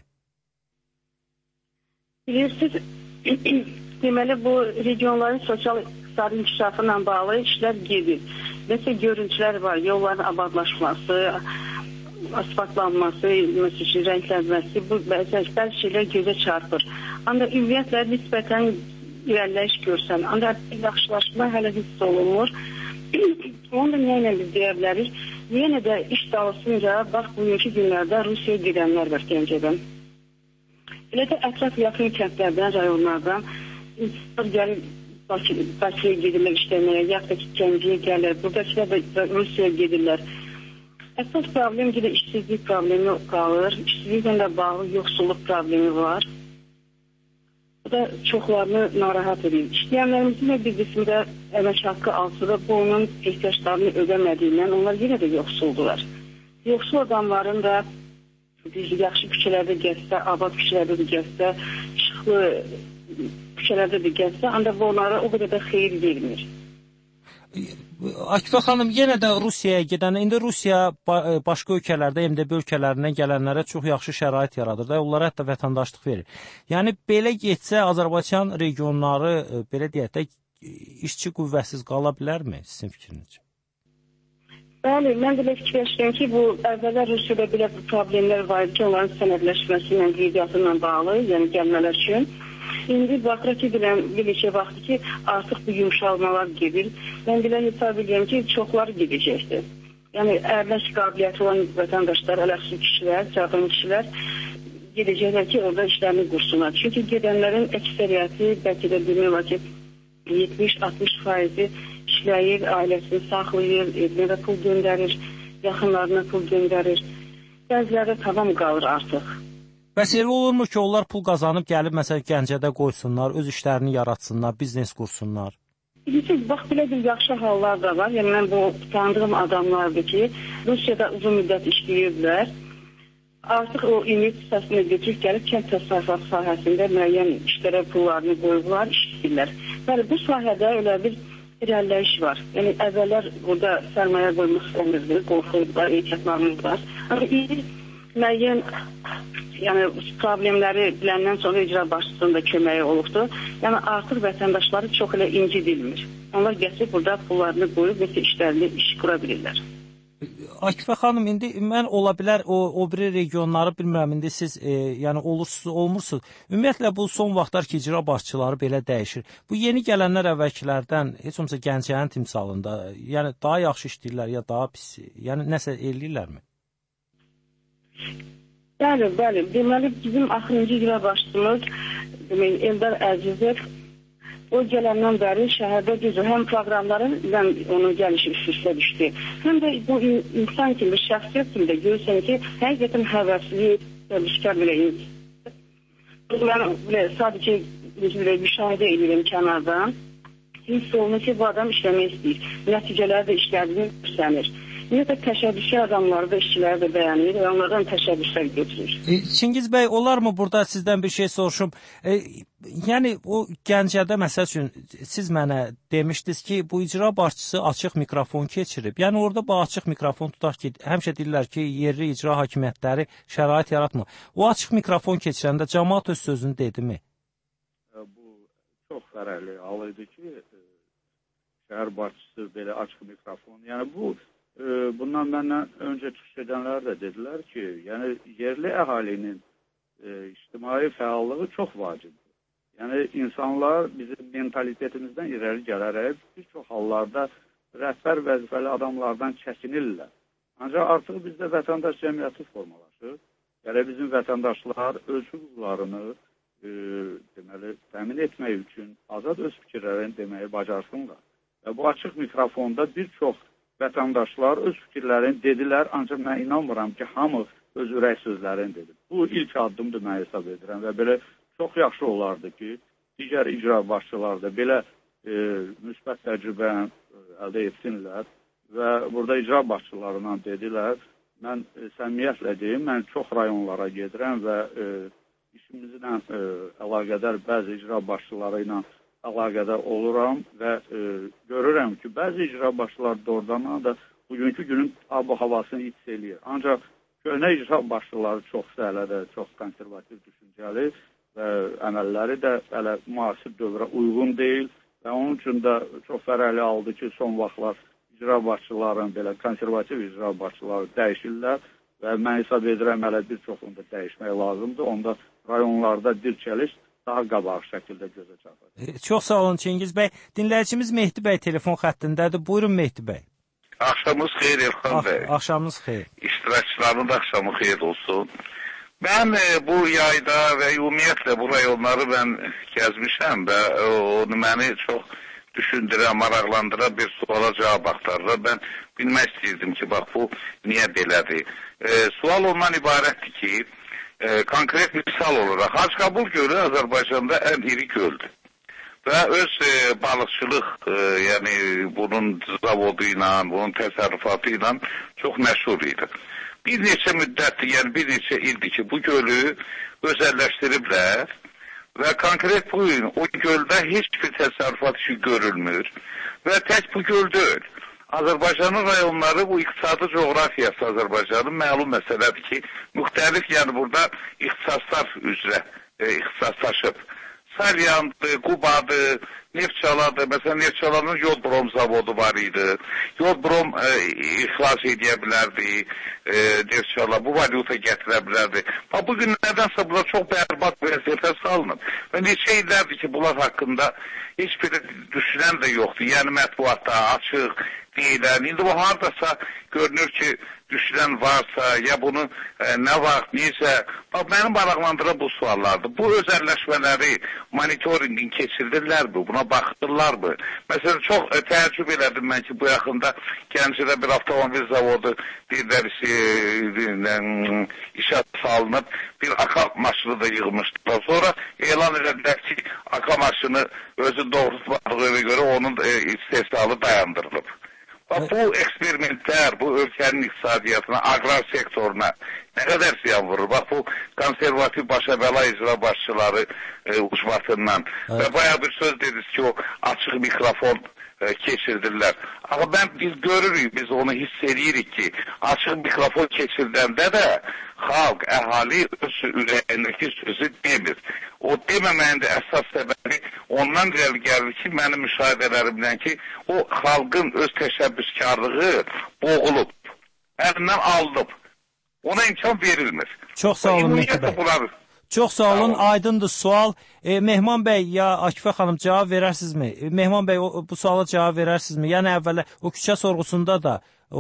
Bilirsiniz, deməli bu regionların sosial-iqtisadi inkişafı ilə bağlı işlər gedir. Mesela görüntülər var, yolların abadlaşması, asfaltlanması, rənglənməsi, bu bəzi şeylər gözə çarpır. Ancaq ümumiyyətlə nisbətən irəliləyiş görsən, ancaq yaxşılaşma hələ hiss olunmur. Onu da nə ilə biz deyə bilərik? Yenə də iş dağılsınca, bax bugünkü günlərdə Rusiyaya gedənlər var Gəncədən. Elə də ətraf yaxın kəndlərdən, rayonlardan insanlar gəlib Bakıya gedirlər işləməyə, yaxud da ki, Gəncəyə gəlirlər. Buradakılar da Rusiyaya gedirlər. Əsas problem ki, işsizlik problemi qalır. İşsizliklə də bağlı yoxsulluq problemi var. Bu da çoxlarını narahat edir. İşləyənlərimizin də bir qismi də əmək haqqı alsa da bu onun ehtiyaçlarını ödəmədiyindən onlar yenə də yoxsuldular. Yoxsul adamların da yaxşı küçələrdə gəzsə, abad küçələrdə də gəzsə, işıqlı küçələrdə də gəzsə, ancaq bu onlara o qədər də xeyir vermir. Akifə xanım, yenə də Rusiyaya gedən, indi Rusiya başqa ölkələrdə, MDB ölkələrindən gələnlərə çox yaxşı şərait yaradır da, onlara hətta vətəndaşlıq verir. Yəni, belə getsə, Azərbaycan regionları, belə deyək də, işçi qüvvəsiz qala bilərmi, sizin fikrinizcə? Bəli, mən də fikirləşirəm ki, bu əvvəllər Rusiyada belə problemlər var ki, onların sənədləşməsi ilə, qeydiyyatı ilə bağlı, yəni gəlmələr üçün. İndi baxırıq ki, bir neçə vaxtdır ki, artıq bu yumşalmalar gedir. Mən belə hesab edirəm ki, çoxları gedəcəkdir. Yəni, ərləş qabiliyyəti olan vətəndaşlar, ələxsus kişilər, cavan kişilər gedəcəklər ki, orada işlərini qursunlar. Çünki gedənlərin əksəriyyəti, bəlkə də demək var ki, 70-60% işləyir, ailəsini saxlayır, evinə pul göndərir, yaxınlarına pul göndərir. Bəziləri tamam qalır artıq. Bəs elə olurmu ki, onlar pul qazanıb gəlib, məsələn, Gəncədə qoysunlar, öz işlərini yaratsınlar, biznes qursunlar? Bax, belə bir yaxşı hallar da var. Yəni, mən bu tanıdığım adamlardır ki, Rusiyada uzun müddət işləyirlər. Artıq o ümid hissəsini götürüb gəlib kənd təsərrüfatı sahəsində müəyyən işlərə pullarını qoyublar, işləyirlər. Bəli, bu sahədə elə bir irəliləyiş var. Yəni, əvvəllər burada sərmayə qoymaq istəmirdi, qorxuydular, ehtiyatlarımızlar. Amma indi müəyyən problemləri biləndən sonra icra başçısının da köməyi olubdur. Yəni, artıq vətəndaşları çox elə incidilmir. Onlar gətirib burada pullarını qoyub, nəsə işlərini iş qura bilirlər. Akifə xanım, indi mən ola bilər o biri regionları bilmirəm, indi siz yəni olmursunuz. Ümumiyyətlə, bu son vaxtlar ki, icra başçıları belə dəyişir. Bu yeni gələnlər əvvəlkilərdən, heç olmasa Gəncənin timsalında, yəni daha yaxşı işləyirlər ya daha pis, yəni nəsə eləyirlərmi? Bəli. Deməli, bizim axırıncı icra başçımız Eldar Əzizov o gələndən bəri şəhərdə düzdür, həm proqramların onun gəlişi üst-üstə düşdü. Həm də bu insan kimi, şəxsiyyət kimi də görürsən ki, həqiqətən həvəsli, təbişkar belə insan. Mən sadəcə müşahidə edirəm kənardan. Hiss olunur ki, bu adam işləmək istəyir. Nəticələri də işlədiyini göstərir. Ümumiyyətlə, təşəbbüsçü adamları da işçiləri də bəyənir və onlardan təşəbbüslər götürür. Çingiz bəy, olar mı burada sizdən bir şey soruşum? Yəni, o Gəncədə, məsəl üçün, siz mənə demişdiniz ki, bu icra başçısı açıq mikrofon keçirib. Yəni, orada bu açıq mikrofon tutaq ki, həmişə deyirlər ki, yerli icra hakimiyyətləri şərait yaratmır. O açıq mikrofon keçirəndə cəmaət öz sözünü dedi mi? Bu çox fərqli hal idi ki, şəhər başçısı belə açıq mikrofon. Yəni, bundan məndən öncə çıxış edənlər də dedilər ki, yəni yerli əhalinin ictimai fəallığı çox vacibdir. Yəni insanlar bizim mentalitetimizdən irəli gələrək bir çox hallarda rəhbər vəzifəli adamlardan çəkinirlər. Ancaq artıq bizdə vətəndaş cəmiyyəti formalaşır. Yəni bizim vətəndaşlar öz hüquqlarını deməli təmin etmək üçün azad öz fikirlərini deməyi bacarsınlar. Və bu açıq mikrofonda bir çox vətəndaşlar öz fikirlərini dedilər, ancaq mən inanmıram ki, hamı öz ürək sözlərini dedi. Bu ilk addımdır mən hesab edirəm və belə çox yaxşı olardı ki, digər icra başçıları da belə müsbət təcrübə əldə etsinlər və burada icra başçılarından dedilər, mən səmiyyətlə deyim, mən çox rayonlara gedirəm və işimizlə əlaqədar bəzi icra başçıları ilə əlaqədar oluram və görürəm ki, bəzi icra başçıları doğrudan da bugünkü günün ab-havasını hiss eləyir. Ancaq köhnə icra başçıları çox səhlədə, çox konservativ düşüncəli və əməlləri də hələ müasir dövrə uyğun deyil və onun üçün də çox fərqli aldı ki, son vaxtlar icra başçıların, belə konservativ icra başçıları dəyişirlər və mən hesab edirəm hələ bir çoxunda dəyişmək lazımdır. Onda rayonlarda dirçəliş daha qabaq şəkildə gözə çarpar. Çox sağ olun Çingiz bəy. Dinləyicimiz Mehdi bəy telefon xəttindədir. Buyurun Mehdi bəy. Axşamınız xeyir Elxan bəy. Axşamınız xeyir. İştirakçıların da axşamı xeyir olsun. Mən bu yayda və ümumiyyətlə bu rayonları mən gəzmişəm və onu məni çox düşündürən, maraqlandıran bir suala cavab axtarır. Mən bilmək istəyirdim ki, bax bu niyə belədir? Sual ondan ibarətdir ki, konkret misal olaraq Hacıqabul gölü Azərbaycanda ən iri göldür və öz balıqçılıq, yəni bunun zavodu ilə, bunun təsərrüfatı ilə çox məşhur idi. Bir neçə müddətdir, yəni bir neçə ildir ki, bu gölü özəlləşdiriblər və konkret bu gün o göldə heç bir təsərrüfat işi görülmür və tək bu göl deyil. Azərbaycanın rayonları bu iqtisadi coğrafiyası Azərbaycanın məlum məsələdir ki, müxtəlif, yəni burada ixtisaslar üzrə ixtisaslaşıb. Salyandı, Qubadı, Neftçaladı. Mesela Neftçalanın yol brom zavodu var idi. Yol brom ixlas edə bilərdi Neftçala. Bu valyuta gətirə bilərdi. Bugün nədənsə bunlar çox berbat vəziyyətə salınıb. Və neçə illərdir ki, bunlar haqqında heç bir düşünən də yoxdur. Yəni mətbuatda açıq deyilən. İndi bu haradasa görünür ki, düşünən varsa, ya bunu nə vaxt, necə, məni maraqlandıran bu suallardır. Bu özəlləşmələri monitoringin keçirdirlərmi, buna baxdırlarmı? Məsələn, çox təəccüb elədim mən ki, bu yaxında Gəncədə bir avtomobil zavodu deyirlər işə salınıb, bir AK maşını da yığmışdılar. Sonra elan edildilər ki, AK maşını özü doğrultmadığına görə onun istehsalı dayandırılıb. Bu eksperimentler bu ülkenin iqtisadiyyatına, agrar sektoruna ne kadar ziyan vurur? Bak bu konservatif başa bəla icra başçıları uçmasından ve bayağı bir söz dediniz ki o açık mikrofon keçirdirlər. Ama biz görürük, biz onu hissedirik ki açık mikrofon keçirdəndə də xalq, əhali öz ürəyindəki sözü demir. O deməməyin də əsas səbəbi ondan gəlir ki, mənim müşahidələrimdən ki, o xalqın öz təşəbbüskarlığı boğulub, əlindən alınıb. Ona imkan verilmir. Çox sağ olun Mehdi bəy. Çox sağ olun, aydındır sual. Mehman bəy ya Akifə xanım cavab verərsinizmi? Mehman bəy bu suala cavab verərsinizmi? Yəni əvvələ o küçə sorğusunda da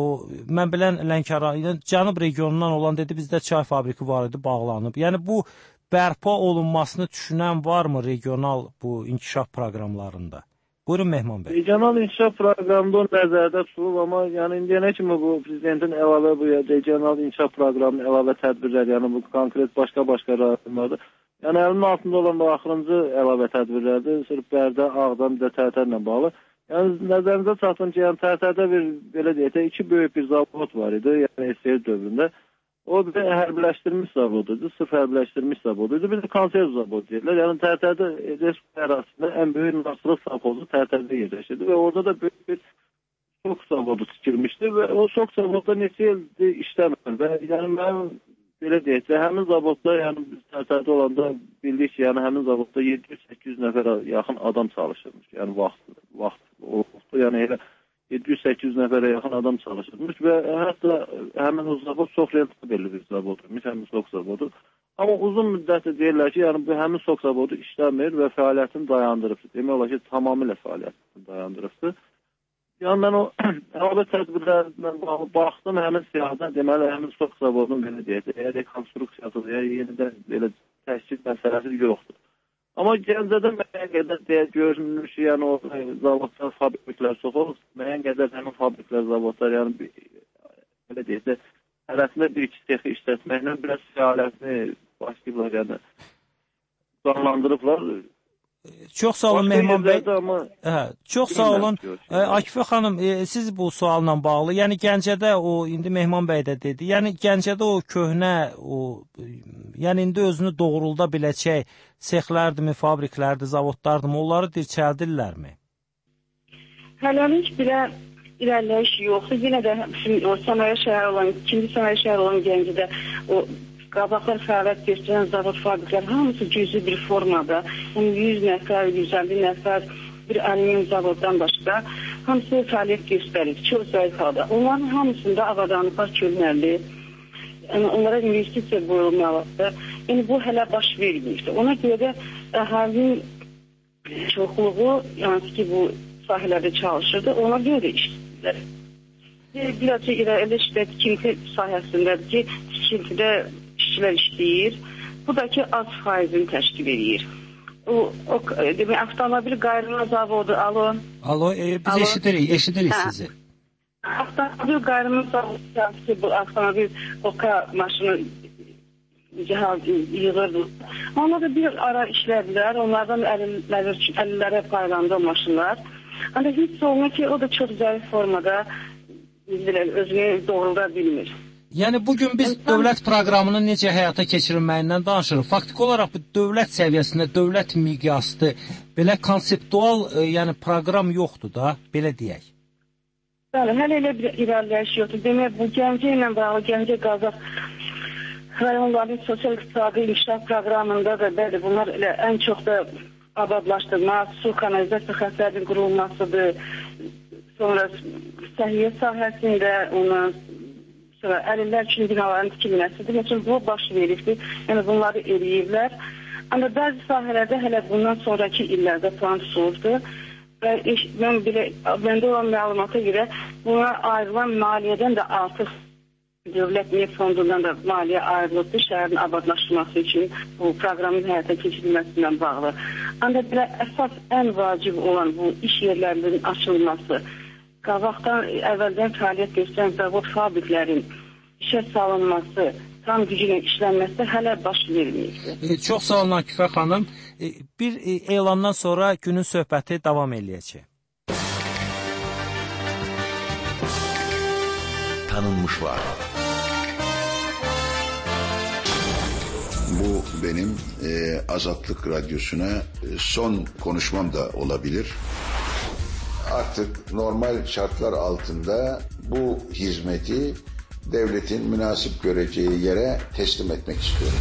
mən bilən Lənkəran, Cənub regionundan olan dedi, bizdə çay fabriki var idi, bağlanıb. Yəni bu bərpa olunmasını düşünən varmı regional bu inkişaf proqramlarında? Buyurun Mehman bəy. Regional inkişaf proqramında o nəzərdə tutulub, amma yəni indiyənə kimi bu prezidentin əlavə bu regional inkişaf proqramının əlavə tədbirlər, yəni bu konkret başqa rayonlarda, yəni əlinin altında olan bu axırıncı əlavə tədbirlərdir, sırf Bərdə, Ağdam, bir də Tərtərlə bağlı. Yəni nəzərimizə çatın ki, yəni Tərtərdə bir belə deyək, iki böyük bir zavod var idi, yəni SSR dövründə. O bir də hərbiləşdirilmiş zavodudur, sırf hərbiləşdirilmiş zavodudur, bir də konserv zavodu deyirlər. Yəni Tərtərdə Respublika ərazisində ən böyük nasırlıq zavodu Tərtərdə yerləşirdi və orada da böyük bir sok zavodu tikilmişdi və o sok zavodda neçə ildir işləmir və yəni mənim belə deyək, həmin zavodda, yəni Tərtərdə olanda bildik ki, yəni həmin zavodda 700-800 nəfərə yaxın adam çalışırmış, yəni vaxt oldu, yəni elə 700-800 nəfərə yaxın adam çalışırmış və hətta həmin o zavod çox rentabelli bir zavodurmuş, həmin sok zavodu. Amma uzun müddətdə deyirlər ki, yəni bu həmin sok zavodu işləmir və fəaliyyətini dayandırıbdır. Demək olar ki, tamamilə fəaliyyətini dayandırıbdır. Yəni mən o əlavə tədbirlərlə baxdım, həmin siyahıdan deməli həmin sok zavodunun belə deyək, ya rekonstruksiyası, ya yenidən belə təşkil məsələsi yoxdur. Amma Gəncədə müəyyən qədər görünmüş, yəni o zavodlar, fabriklər çox olur. Müəyyən qədər həmin fabriklər, zavodlar, yəni belə deyək, hərəsində bir-iki texi işlətməklə biraz fəaliyyətini başlayıblar, yəni canlandırıblar. Çox sağ olun Mehman bəy. Çox sağ olun. Akifə xanım, siz bu sualla bağlı, yəni Gəncədə o, indi Mehman bəy də dedi, yəni Gəncədə o köhnə, yəni indi özünü doğrulda biləcək sexlərdirmi, fabriklərdir, zavodlardırmı, onları dirçəldirlərmi? Hələlik belə irəliləyiş yoxdur. Yenə də o sənaye şəhər olan, ikinci sənaye şəhər olan Gəncədə o qabaqlar fəaliyyət göstərən zavod, fabriklər hamısı cüzi bir formada, 100 nəfər, 150 nəfər bir alüminyum zavoddan başqa hamısı fəaliyyət göstərir, çox zəif halda. Onların hamısında avadanlıqlar köhnəli, yəni onlara investisiya qoyulmalıdır. Yəni bu hələ baş vermir. Ona görə də əhalinin çoxluğu, yəni ki bu sahələrdə çalışırdı, ona görə də işləyirlər. Birazcık elə işte tikinti sahəsindədir ki, tikintidə işçilər işləyir. Bu da ki az faizini təşkil edir. O demək avtomobil qayrılma zavodu, alo. Alo, biz eşidirik sizi. Avtomobil qayrılma zavodu ki bu avtomobil oka maşını yığırdı. Onlar da bir ara işlədilər. Onlardan 50'lərə paylandı o maşınlar. Ancaq hiç olmuyor ki o da çok zayıf formada özünü doğrulda bilmir. Yəni bugün biz dövlət proqramının necə həyata keçirilməyindən danışırıq. Faktiki olaraq bu dövlət səviyyəsində, dövlət miqyaslı belə konseptual, yəni proqram yoxdur da, belə deyək. Bəli, hələ elə bir irəliləyiş yoxdur. Demək, bu Gəncə ilə bağlı Gəncə Qazax rayonların sosial-iqtisadi inkişaf proqramında da bəli, bunlar elə ən çox da abadlaşdırma, su kanalizasiya xəttlərinin qurulmasıdır. Sonra səhiyyə sahəsində onun sonra əlillər üçün binaların tikilməsidir. Məsələn, bu baş veribdir. Yəni bunları eləyirlər. Amma bəzi sahələrdə hələ bundan sonraki illərdə plan tutuldu. Və məndə olan məlumata görə buna ayrılan maliyyədən də artıq Dövlət Neft Fondundan da maliyyə ayrılıbdır şəhərin abadlaşdırması üçün bu proqramın həyata keçirilməsindən bağlı. Ancaq belə əsas ən vacib olan bu iş yerlərinin açılması, qabaqdan əvvəldən fəaliyyət göstərən zavod fabriklərin işə salınması, tam gücü ilə işlənməsi hələ baş verməyibdir. Çox sağ olun Akifə xanım. Bir elandan sonra günün söhbəti davam eləyəcək. Tanınmışlar. Bu benim Azatlık Radyosu'na son konuşmam da olabilir. Artık normal şartlar altında bu hizmeti devletin münasip göreceği yere teslim etmek istiyorum.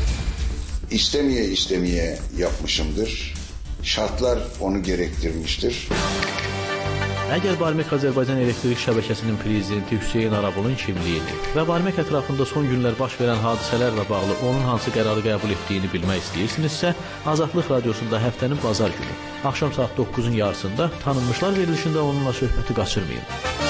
İstemeye yapmışımdır. Şartlar onu gerektirmiştir. Əgər Barmek Azərbaycan Elektrik Şəbəkəsinin prezidenti Hüseyn Arabulun kimliyini və Barmek ətrafında son günlər baş verən hadisələrlə bağlı onun hansı qərarı qəbul etdiyini bilmək istəyirsinizsə, Azadlıq Radiosunda həftənin bazar günü, axşam saat 9-un yarısında tanınmışlar verilişində onunla söhbəti qaçırmayın.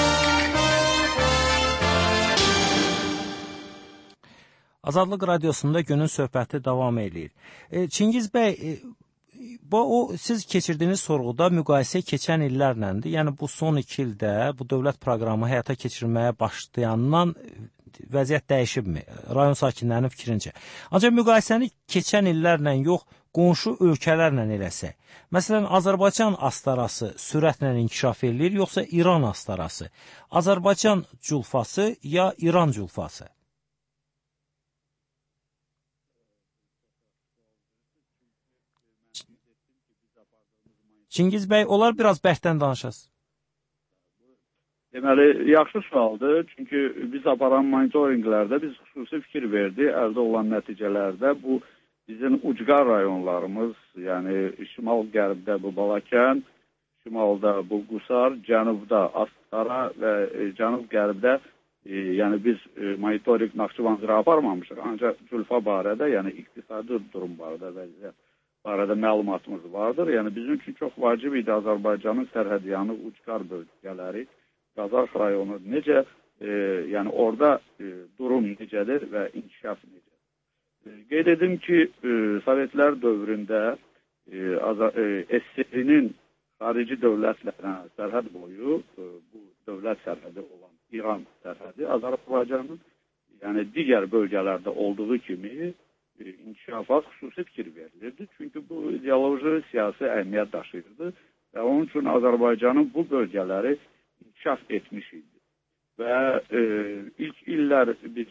Azadlıq Radiosunda günün söhbəti davam edir. Çingiz bəy, siz keçirdiyiniz sorğuda müqayisə keçən illərləndir. Yəni bu son 2 ildə bu dövlət proqramı həyata keçirməyə başlayandan vəziyyət dəyişibmi? Rayon sakinlərinin fikrincə. Ancaq müqayisəni keçən illərlə yox, qonşu ölkələrlə eləsək. Məsələn, Azərbaycan astarası sürətlə inkişaf edir, yoxsa İran astarası? Azərbaycan culfası ya İran culfası? Çingiz bəy, olar biraz bərkdən danışasınız. Deməli, yaxşı sualdır. Çünki biz aparan monitorinqlərdə biz xüsusi fikir verdi. Əldə olan nəticələrdə bu bizim ucqar rayonlarımız, yəni şimal-qərbdə bu Balakən, şimalda bu Qusar, cənubda Astara və cənub-qərbdə yəni biz monitoring Naxçıvanzıra aparmamışıq. Ancaq Culfa barədə, yəni iqtisadi durum barədə vəziyyət barədə məlumatımız vardır. Yəni bizim üçün çox vacib idi Azərbaycanın sərhədyanı ucqar bölgələri, Qazax rayonu necə, yəni orada durum necədir və inkişaf necədir. Qeyd edim ki, Sovetlər dövründə SSR-nin xarici dövlətlərə sərhəd boyu bu dövlət sərhədi olan İran sərhədi Azərbaycanın yəni digər bölgələrdə olduğu kimi inkişafa xüsusi fikir verilirdi. Çünki bu ideoloji siyasi əhəmiyyət daşıyırdı və onun üçün Azərbaycanın bu bölgələri inkişaf etmiş idi. Və ilk illər biz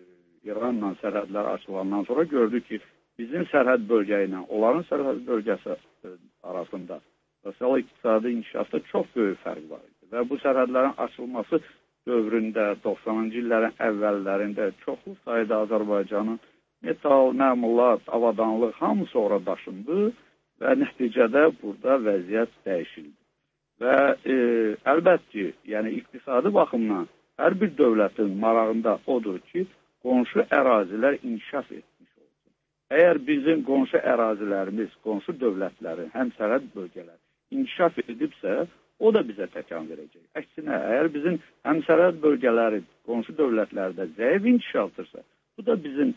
İranla sərhədlər açılandan sonra gördük ki, bizim sərhəd bölgə ilə onların sərhəd bölgəsi arasında sosial-iqtisadi inkişafda çox böyük fərq var idi. Və bu sərhədlərin açılması dövründə, 90-cı illərin əvvəllərində çoxlu sayda Azərbaycanın metal, məmulat, avadanlıq hamısı ora daşındı və nəticədə burada vəziyyət dəyişildi. Və əlbəttə ki, yəni iqtisadi baxımdan hər bir dövlətin marağında odur ki, qonşu ərazilər inkişaf etmiş olsun. Əgər bizim qonşu ərazilərimiz, qonşu dövlətlərin, həm sərhəd bölgələri inkişaf edibsə, o da bizə təkan verəcək. Əksinə, əgər bizim həm sərhəd bölgələri, qonşu dövlətlərdə zəif inkişafdırsa, bu da bizim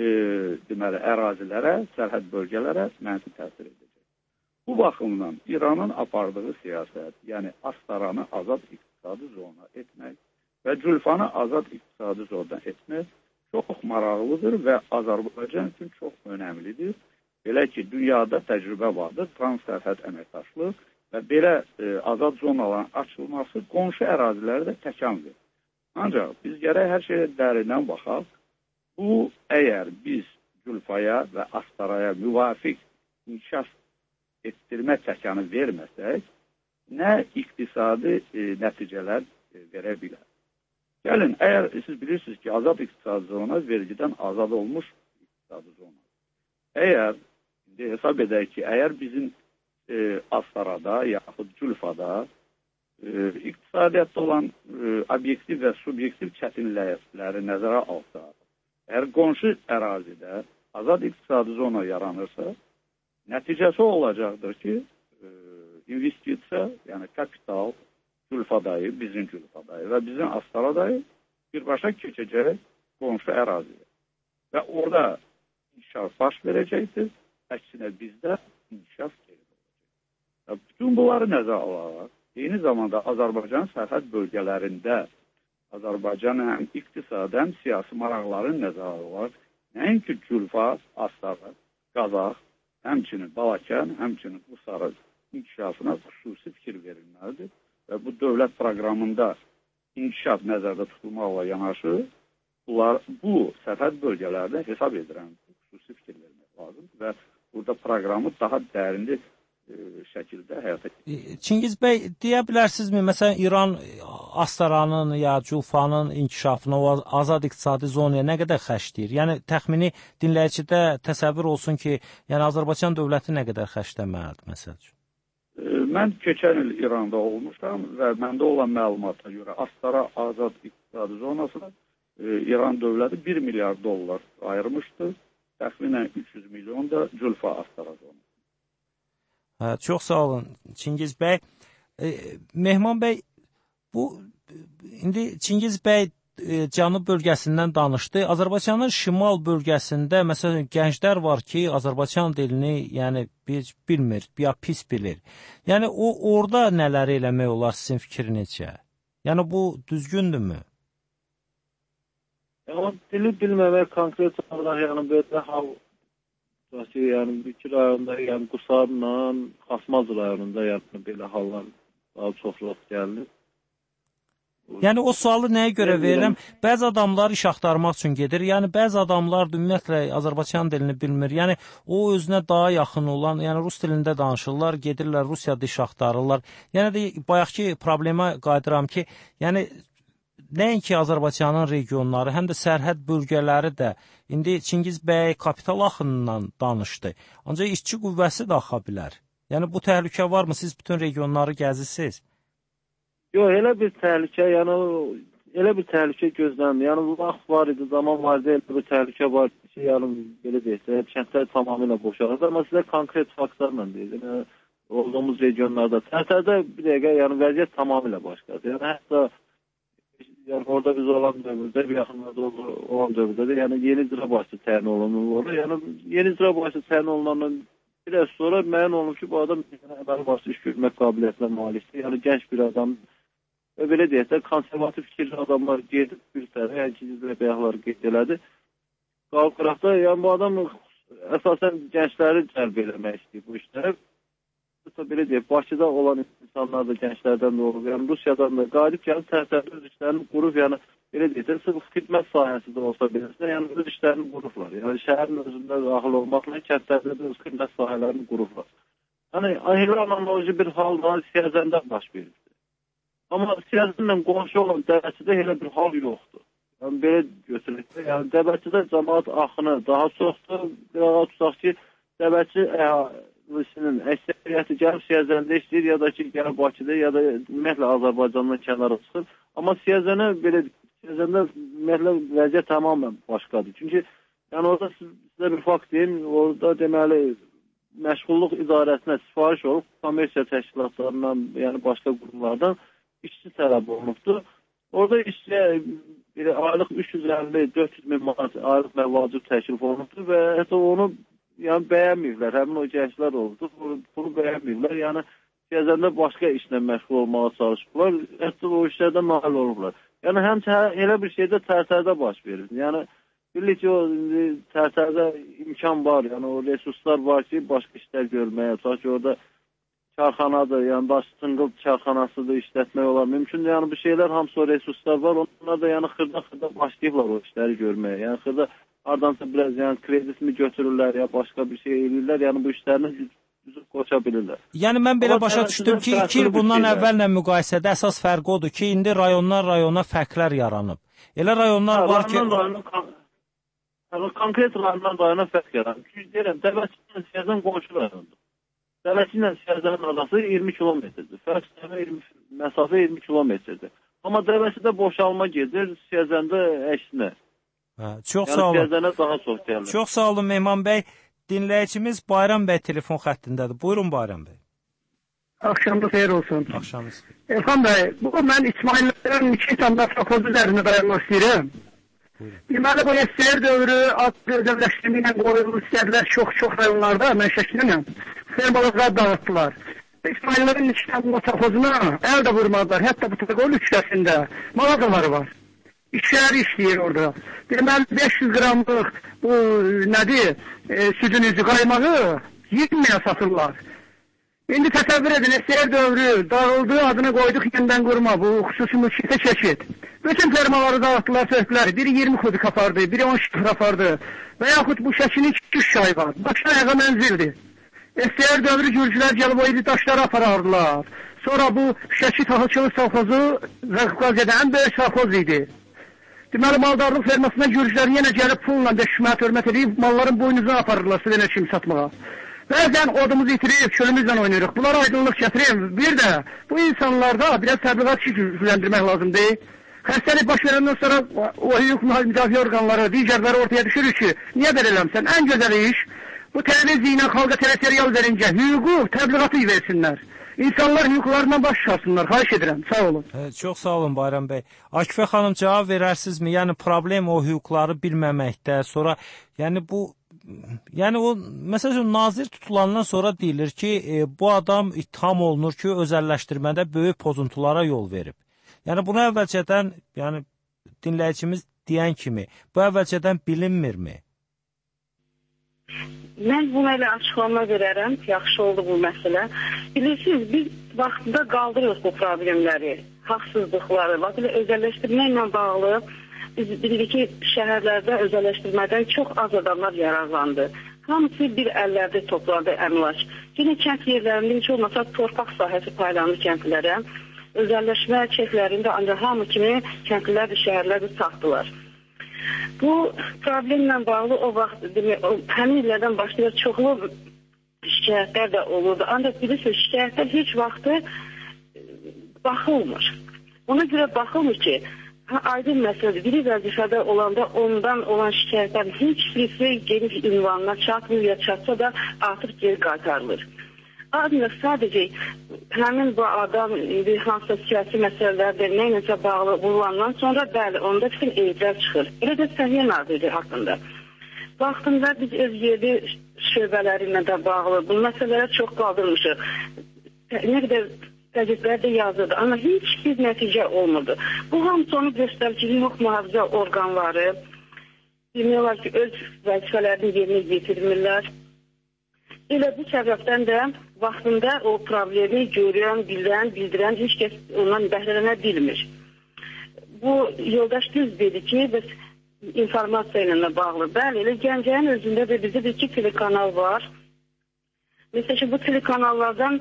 deməli, ərazilərə, sərhəd bölgələrə mənfi təsir edəcək. Bu baxımdan İranın apardığı siyasət, yəni Astaranı azad iqtisadi zona etmək və Culfanı azad iqtisadi zona etmək çox maraqlıdır və Azərbaycan üçün çox önəmlidir. Belə ki, dünyada təcrübə vardır, transsərhəd əməkdaşlıq və belə azad zonaların açılması qonşu ərazilərdə təkan verir. Ancaq biz gərək hər şeyə dərindən baxaq. Bu, əgər biz Culfaya və Astaraya müvafiq inkişaf etdirmə təkanı verməsək, nə iqtisadi nəticələr verə bilər. Gəlin, əgər siz bilirsiniz ki, azad iqtisadi zona vergidən azad olmuş iqtisadi zona. Əgər hesab edək ki, əgər bizim Astarada yaxud Culfada iqtisadiyyatda olan obyektiv və subyektiv çətinlikləri nəzərə alsa, əgər qonşu ərazidə azad iqtisadi zona yaranırsa, nəticəsi olacaqdır ki, investisiya, yəni kapital Culfadayı, bizim Culfadayı və bizim Astaradayı birbaşa keçəcək qonşu əraziyə. Və orada inkişaf baş verəcəkdir, əksinə bizdə inkişaf qeyri olacaq. Bütün bunları nəzərə alaraq, eyni zamanda Azərbaycan sərhəd bölgələrində Azərbaycanın həm iqtisadi, həm siyasi maraqlarını nəzərə alaraq, nəinki Culfa, Astara, Qazax, həmçinin Balakən, həmçinin Qusarı inkişafına xüsusi fikir verilməlidir və bu dövlət proqramında inkişaf nəzərdə tutulmaqla yanaşı, bu sərhəd bölgələrdə hesab edirəm, xüsusi fikir vermək lazımdır və burada proqramı daha dərinli şəkildə həyata keçirir. Çingiz bəy, deyə bilərsinizmi, məsələn, İran Astaranın ya Culfanın inkişafına, o azad iqtisadi zonaya nə qədər xərcləyir? Yəni, təxmini dinləyicidə təsəvvür olsun ki, yəni Azərbaycan dövləti nə qədər xərcləməlidir, məsəl üçün? Mən keçən il İranda olmuşam və məndə olan məlumata görə Astara azad iqtisadi zonasına İran dövləti 1 milyard dollar ayırmışdı. Təxminən 300 milyon da Culfa Astara zonası. Çox sağ olun Çingiz bəy. Mehman bəy, indi Çingiz bəy Cənub bölgəsindən danışdı. Azərbaycanın şimal bölgəsində məsələn gənclər var ki, Azərbaycan dilini yəni bilmir, ya pis bilir. Yəni orada nələr eləmək olar, sizin fikrinizcə? Yəni bu düzgündürmü? Dili bilməmək konkret olaraq yəni belə hal yəni bir rayonda, yəni Qusarla, Xasmaz rayonunda yəni belə hallar daha çox rast gəlir. Yəni o sualı nəyə görə verirəm? Bəzi adamlar iş axtarmaq üçün gedir. Yəni bəzi adamlar ümumiyyətlə Azərbaycan dilini bilmir. Yəni o özünə daha yaxın olan, yəni rus dilində danışırlar, gedirlər Rusiyada iş axtarırlar. Yəni də bayaqki problemə qayıdıram ki, yəni nəinki Azərbaycanın regionları, həm də sərhəd bölgələri də indi Çingiz bəy kapital axınından danışdı. Ancaq işçi qüvvəsi də axa bilər. Yəni bu təhlükə varmı? Siz bütün regionları gəzirsiniz? Yox, elə bir təhlükə gözləmir. Yəni vaxt var idi, zaman var idi, elə bir təhlükə var ki, yəni belə deyilsə, kəndlər tamamilə boşalır. Amma sizə konkret faktlarla deyildim. Yəni, olduğumuz regionlarda, sərhəddə bir dəqiqə, yəni vəziyyət tamamilə başqadır. Yəni hətta orada biz olan dövrdə, bir yaxınlarda olan dövrdə də, yəni yeni icra başçı təyin olunur. Yəni yeni icra başçı təyin olunandan bir az sonra müəyyən olunur ki, bu adam əməli başçı iş görmək qabiliyyətinə malikdir. Yəni gənc bir adam və belə deyək, konservativ fikirli adamlar gedib Gülsərə, yəni ki, bayaqları qeyd elədi. Qalqıraqda, yəni bu adam əsasən gəncləri cəlb eləmək istəyir bu işlərə. Belə deyək, Bakıda olan insanlar da gənclərdən də olur. Yəni Rusiyadan da qalib gəlib tərtəbli öz işlərini qurub, yəni belə deyək, sırf xidmət sahəsi də olsa bilirsə, yəni öz işlərini qurublar. Yəni şəhərin özündə daxil olmaqla kəndlərdə də öz xidmət sahələrini qurublar. Yəni elə analoji bir hal da Siyəzəndə baş verir. Amma siyasətlə qonşu olan Dəvəçidə elə bir hal yoxdur. Yəni, belə götürülür. Yəni, Dəvəçidə cəmaat axını daha çoxdur. Qırağa tutaq ki, Dəvəçi əhalisinin əksəriyyəti gəlib Siyəzəndə işləyir, ya da ki, gəlib Bakıda, ya da ümumiyyətlə Azərbaycandan kənara çıxır. Amma Siyəzəndə vəziyyət tamamən başqadır. Çünki yəni, orada sizə bir fakt deyim, orada deməli, məşğulluq idarəsinə sifariş olub, kommersiya təşkilatlarından, yəni başqa qurumlardan işçi tələb olunubdur. Orada işçiyə aylıq 350-400 min manat aylıq məvacib təklif olunubdur və hətta onu yəni, bəyənməyiblər. Həmin o gənclər olubdur, bunu bəyənməyiblər. Yəni, Siyəzəndə başqa işlə məşğul olmağa çalışıblar, hətta o işlərdən nail olublar. Yəni, həmçə elə bir şeydə Tərtərdə baş verir. Yəni, bilir ki, o Tərtərdə imkan var, yəni o resurslar var ki, başqa işlər görməyə, tutaq ki, orada çarxanadır, yəni daş çınqıl çarxanasıdır, işlətmək olar. Mümkündür, yəni bu şeylər hamısı o resurslar var. Onlar da yəni xırda başlayıblar o işləri görməyə. Yəni xırda ardınca biraz yəni kreditini götürürlər ya başqa bir şey eləyirlər. Yəni bu işlərini düzüb qoça bilirlər. Yəni mən belə başa düşdüm ki, 2 il bundan əvvəllə müqayisədə əsas fərq odur ki, indi rayonlar rayona fərqlər yaranıb. Elə rayonlar var ki... Konkret rayondan rayona fərq yaranıb. Çünki deyirəm, Dəvəçidən Siyəzən qonşu rayondur. Dəvəsi ilə Siyəzənin arası 20 kilometrdir. Məsafə 20 kilometrdir. Amma Dəvəsidə boşalma gedir, Siyəzəndə əksinə. Çox sağ olun. Siyəzənə daha çox gəlir. Çox sağ olun Mehman bəy. Dinləyicimiz Bayram bəy telefon xəttindədir. Buyurun Bayram bəy. Axşamınız xeyir olsun. Axşamınız. Elxan bəy, mən İsmaillərin 2 tane propozu üzərində dayanmaq istəyirəm. Deməli, bu SSR dövrü adlı özəlləşdirmə ilə qoyulmuş istədilər çox rayonlarda, mən şəkiləm. Fermalıqlar dağıttılar. İsmaillərin 2 tane propozuna əl də vurmadılar. Hətta bu Taqol üçkəsində mağazaları var. İşləri işləyir orada. Deməli, 500 qramlıq bu nədir, südün üzü qaymağı 20.000'e satırlar. İndi təsəvvür edin, SSR dövrü dağıldı, adını qoyduq yenidən qurma, bu xüsusi mülkiyyətə keçid. Bütün fermaları dağıttılar, söhbətləri. Biri 20 kubik apardı, biri 10 şifr apardı. Və yaxud bu şəkinin 2 çay var. Başına ayağa mənzildir. SSR dövrü gürcülər gəlib o idi daşları aparardılar. Sonra bu şəki taxılçılıq savxozu Qazqazedən böyük savxoz idi. Deməli, maldarlıq fermasından gürcülər yenə gəlib pulla 500 manat hörmət edib, malların boynuzuna aparırlar sizinə kimi satmağa. Bəzən odumuzu itirib, çölümüzlə oynayırıq. Bunlara aydınlıq gətireyim. Bir də bu insanlarda biraz təbliğat gücləndirmək lazımdır. Xəstəlik baş verəndən sonra o hüquq müdafiə orqanları, digərləri ortaya düşürür ki, niyə belə eləmsən? Ən gözəl iş, bu televiziya ilə xalqa teleserial verincə hüququ təbliğatı versinlər. İnsanlar hüquqlarından baş çıxarsınlar. Xahiş edirəm. Sağ olun. Çox sağ olun Bayram bəy. Akifə xanım cavab verərsinizmi? Yəni problem o hüquqları bilməməkdə, sonra Yəni o məsələn nazir tutulandan sonra deyilir ki, bu adam ittiham olunur ki, özəlləşdirmədə böyük pozuntulara yol verib. Yəni bunu əvvəlcədən, yəni dinləyicimiz deyən kimi, bu əvvəlcədən bilinmirmi? Mən buna elə açıqlama verərəm, yaxşı oldu bu məsələ. Bilirsiniz, biz vaxtında qaldırırıq bu problemləri, haqsızlıqları, özəlləşdirmə ilə bağlı. Biz bilirik ki, şəhərlərdə özəlləşdirmədən çox az adamlar yararlandı. Hamısı bir əllərdə toplandı əmlak. Yine kənd yerlərində heç olmasa torpaq sahəsi paylandı kəndlərə. Özəlləşmə çeklərində ancaq hamı kimi kəndlilər və şəhərlərdə satdılar. Bu problemlə bağlı o vaxt, həmin illərdən başlayır çoxlu şikayətlər də olurdu. Ancaq bilirsiniz, şikayətlər heç vaxtı baxılmır. Ona görə baxılmır ki, aydın məsələdir. Biri vəzifədə olanda ondan olan şikayətlərin heç birisi geniş ünvanına çatmır ya çatsa da artıq geri qaytarılır. Ancaq sadəcə həmin bu adam bir hansısa siyasi məsələlərdə nəyinəsə bağlı vurulandan sonra bəli, onda bütün eyblər çıxır. Elə də Səhiyyə Nazirliyi haqqında. Vaxtında biz öz yerli şöbələri ilə də bağlı bu məsələlərə çox qaldırmışıq. Nə qədər qəzetlərdə yazıldı, amma heç bir nəticə olmadı. Bu hamısı onu göstərir ki, hüquq mühafizə orqanları demək ki, öz vəzifələrini yerinə yetirmirlər. Elə bu səbəbdən də vaxtında o problemi görən, bildirən heç kəs ondan bəhrələnə bilmir. Bu yoldaş düz dedi ki, biz informasiya ilə bağlı. Bəli, elə Gəncəyin özündə də bizdə 2 telekanal var. Məsələn ki, bu telekanallardan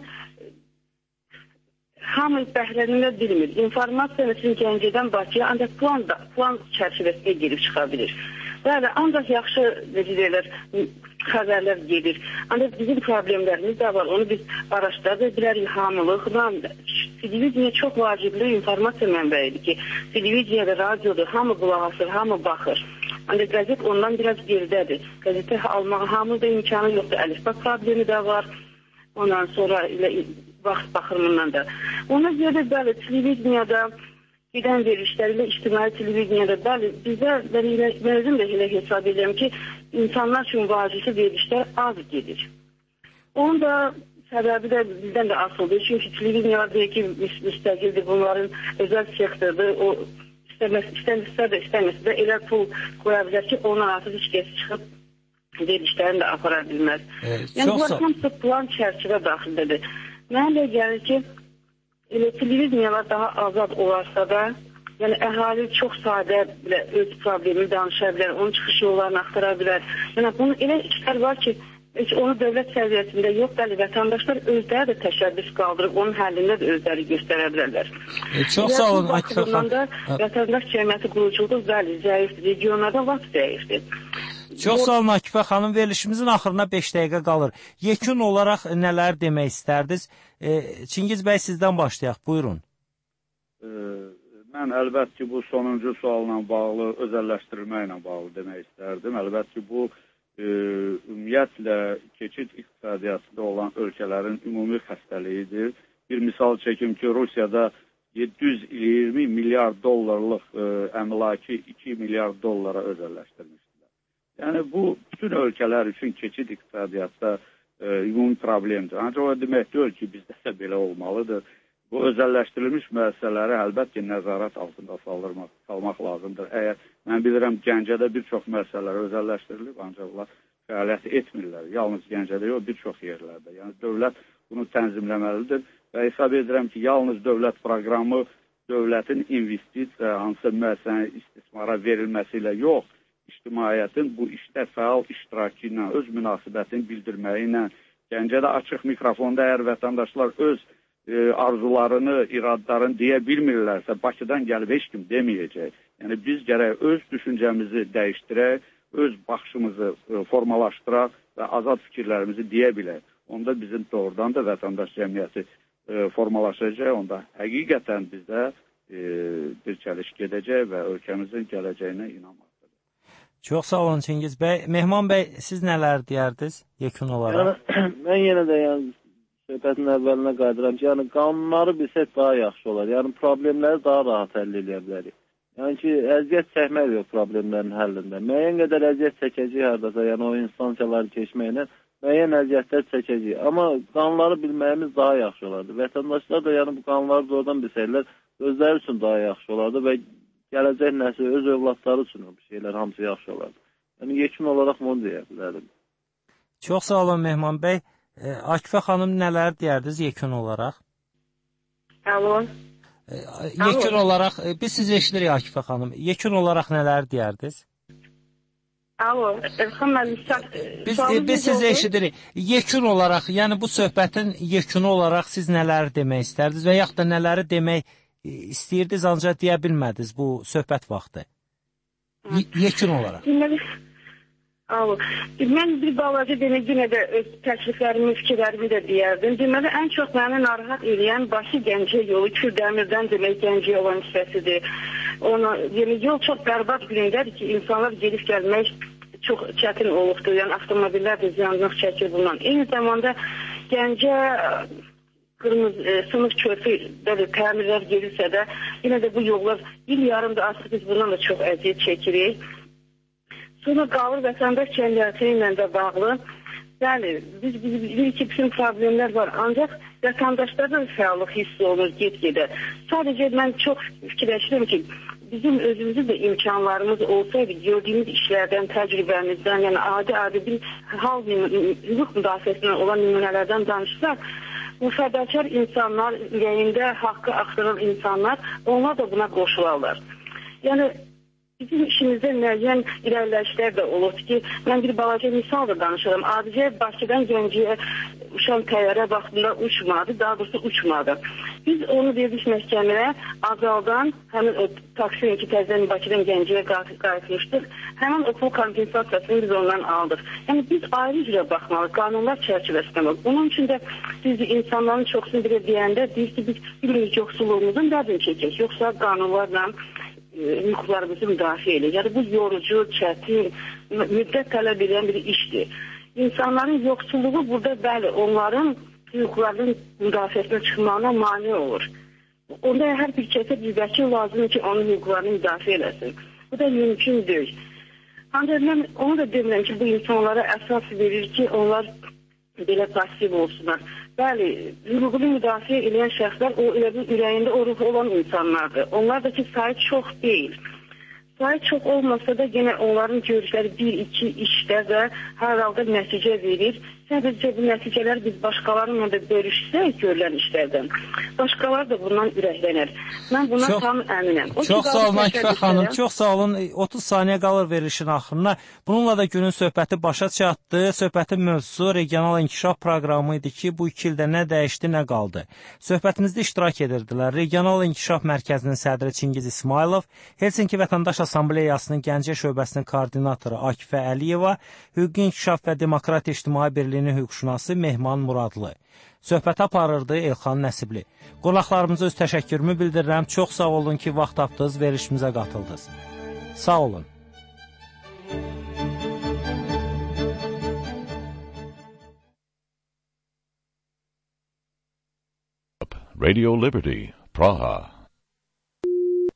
hamı bəhrələnə bilmir. İnformasiya üçün Gəncədən Bakıya ancaq plan çərçivəsində girib çıxa bilir. Bəli, ancaq yaxşı xəbərlər gedir. Ancaq bizim problemlərimiz də var. Onu biz araşdırda bilərik hamılıqla. Televiziya çox vacibli informasiya mənbəyidir ki, televiziyada, radioda hamı qulaq asır, hamı baxır. Ancaq qəzet ondan biraz geridədir. Qəzetə almağa hamıda imkanı yoxdur. Əlifba problemi də var. Ondan sonra vaxt baxımından da. Ona görə bəli, televiziyada gedən verilişlərlə ictimai televiziyada bəli, bizdə məzun da elə hesab edirəm ki, insanlar üçün vacibli verilişlər az gedir. Onun da səbəbi də bizdən də asıldır. Çünki televiziyalar deyir ki, müstəqildir, bunların özəl sektordur. O istəmirsə də elə pul qoya bilər ki, ondan artıq heç kəs çıxıb verilişlərini də apara bilməz. Yəni, bunlar hamısı plan çərçivə daxildədir. Mənə gəlir ki, televiziyalar daha azad olarsa da, yəni əhali çox sadə öz problemini danışa bilər, onun çıxış yollarını axtara bilər. Yəni, bunun elə işlər var ki, onu dövlət səviyyəsində yox, bəli, vətəndaşlar özləri də təşəbbüs qaldırıb, onun həllində də özləri göstərə bilərlər. Çox sağ olun, Akifə xanım. Vətəndaş cəmiyyəti quruculuğu bəli, zəifdir, regionlarda vaxt zəifdir. Çox sağ olun Akifə xanım, verilişimizin axırına 5 dəqiqə qalır. Yekun olaraq nələr demək istərdiniz? Çingiz bəy sizdən başlayaq, buyurun. Mən əlbət ki, bu sonuncu sualla bağlı, özəlləşdirilməklə bağlı demək istərdim. Əlbət ki, bu ümumiyyətlə keçid iqtisadiyyatında olan ölkələrin ümumi xəstəliyidir. Bir misal çəkim ki, Rusiyada 720 milyar dollarlıq əmlaki 2 milyar dollara özəlləşdirmişdilər. Yəni, bu bütün ölkələr üçün keçid iqtisadiyyatda ümumi problemdir. Ancaq o demək deyil ki, bizdə də belə olmalıdır. Bu özəlləşdirilmiş müəssisələri əlbəttə nəzarət altında salmaq lazımdır. Əgər mən bilirəm, Gəncədə bir çox müəssisələr özəlləşdirilib, ancaq onlar fəaliyyət etmirlər. Yalnız Gəncədə yox, bir çox yerlərdə. Yəni, dövlət bunu tənzimləməlidir və hesab edirəm ki, yalnız dövlət proqramı dövlətin investisiya, hansı müəssisənin istismara verilməsi ilə yox, ictimaiyyətin bu işdə fəal iştirakı ilə, öz münasibətini bildirməyi ilə, Gəncədə açıq mikrofonda əgər vətəndaşlar öz arzularını, iradlarını deyə bilmirlərsə, Bakıdan gəlib heç kim deməyəcək. Yəni, biz gərək öz düşüncəmizi dəyişdirək, öz baxışımızı formalaşdıraq və azad fikirlərimizi deyə bilək. Onda bizim doğrudan da vətəndaş cəmiyyəti formalaşacaq, onda həqiqətən bizdə bir çəliş gedəcək və ölkəmizin gələcəyinə inanmaqdır. Çox sağ olun Çingiz bəy. Mehman bəy, siz nələr deyərdiniz yekun olaraq? Mən yenə də söhbətin əvvəlinə qayıdıram ki, yəni qanunları bilsək daha yaxşı olar. Yəni problemləri daha rahat həll edə bilərik. Yəni ki, əziyyət çəkmək yox problemlərin həllində. Müəyyən qədər əziyyət çəkəcək hardasa, yəni o instansiyaları keçməklə müəyyən əziyyətlər çəkəcək. Amma qanunları bilməyimiz daha yaxşı olardı. Vətəndaşlar da yəni bu qanunları doğrudan bilsəklər özləri üçün daha yaxşı olardı və gələcək nəsil, öz övladları üçün bu şeylər hamısı yaxşı olardı. Yəni yekun olaraq bunu deyə bilərdim. Çox sağ olun Mehman bəy. Akifə xanım nələr deyərdiniz yekun olaraq? Alo. Yekun olaraq, biz sizi eşidirik Akifə xanım. Yekun olaraq nələr deyərdiniz? Alo. Biz sizi eşidirik. Yekun olaraq, yəni bu söhbətin yekunu olaraq siz nələr demək istərdiniz və yaxud da nələri demək istəyirdiniz, ancaq deyə bilmədiniz bu söhbət vaxtı? Yekun olaraq. Alo. Mən bir balaca yenə də öz təkliflərimi, fikirlərimi də deyərdim. Deməli, ən çox məni narahat edən Bakı Gəncə yolu, Kürdəmirdən demək Gəncəyə olan hissəsidir. Yol çox bərbad günündədir ki, insanlar gedib gəlmək çox çətin olubdur. Yəni, avtomobillər də ziyanlıq çəkir bundan. Eyni zamanda Gəncə sınıq körpüdə də təmirlər gedirsə də, yenə də bu yollar il yarımda artıq biz bundan da çox əziyyət çəkirik. Sonra qalır vətəndaş cəmiyyəti ilə də bağlı. Bəli, biz bilirik ki, bütün problemlər var. Ancaq vətəndaşlarda da fəallıq hiss olunur get-gedə. Sadəcə mən çox fikirləşirəm ki, bizim özümüzün də imkanlarımız olsaydı, gördüyümüz işlərdən, təcrübəmizdən, yəni adi bir hal hüquq müdafiəsindən olan nümunələrdən danışsaq, bu fədakar insanlar, ürəyində haqqı axtaran insanlar, onlar da buna qoşularlar. Yəni, bizim işimizdə müəyyən irəliləyişlər də olur ki, mən bir balaca misal da danışıram. Adicə Bakıdan Gəncəyə uçan təyyarə vaxtında uçmadı, daha doğrusu uçmadı. Biz onu verdik məhkəməyə, azaldan həmin o taksi ki, təzdən Bakıdan Gəncəyə qayıtmışdıq, həmin o pul kompensasiyasını biz ondan aldıq. Yəni biz ayrı üzrə baxmalıyıq, qanunlar çərçivəsində var. Bunun üçün də biz insanların çoxsunu belə deyəndə, deyir ki, biz bilirik yoxsulluğumuzun dərdini çəkək, yoxsa qanunlarla hüquqlarımızı müdafiə edir. Yəni, bu yorucu, çətin, müddət tələb edən bir işdir. İnsanların yoxsulluğu burada, bəli, onların hüquqlarının müdafiəsinə çıxmağına mane olur. Onda hər bir kəsə bir vəkil lazımdır ki, onun hüquqlarını müdafiə eləsin. Bu da mümkün deyil. Ancaq mən onu da demirəm ki, bu insanlara əsas verir ki, onlar belə pasiv olsunlar. Bəli, hüququnu müdafiə edən şəxslər o ürəyində o ruh olan insanlardır. Onlar da ki, sayı çox deyil. Sayı çox olmasa da yenə onların görüşləri bir-iki işdə də hər halda nəticə verir. Sadəcə bu nəticələr biz başqalarına da bölüşsək görülən işlərdən, başqaları da bundan ürəklənər. Mən buna tam əminəm. Çox sağ olun Akifə xanım, çox sağ olun. 30 saniyə qalır verilişin axırına. Bununla da günün söhbəti başa çatdı. Söhbətin mövzusu regional inkişaf proqramı idi ki, bu 2 ildə nə dəyişdi, nə qaldı. Söhbətimizdə iştirak edirdilər Regional İnkişaf Mərkəzinin sədri Çingiz İsmailov, Helsinki Vətəndaş Assambleyasının Gəncə şöbəsinin koordinatoru Akifə Əliyeva, Hüquqi İnkişaf və Demokratiya İctimai Birliyinin hüquqşünası Mehman Muradlı. Söhbət aparırdı Elxan Nəsibli. Qonaqlarımıza öz təşəkkürümü bildirirəm. Çox sağ olun ki, vaxt tapdınız, verilişimizə qatıldınız. Sağ olun. Radio Liberty, Praha.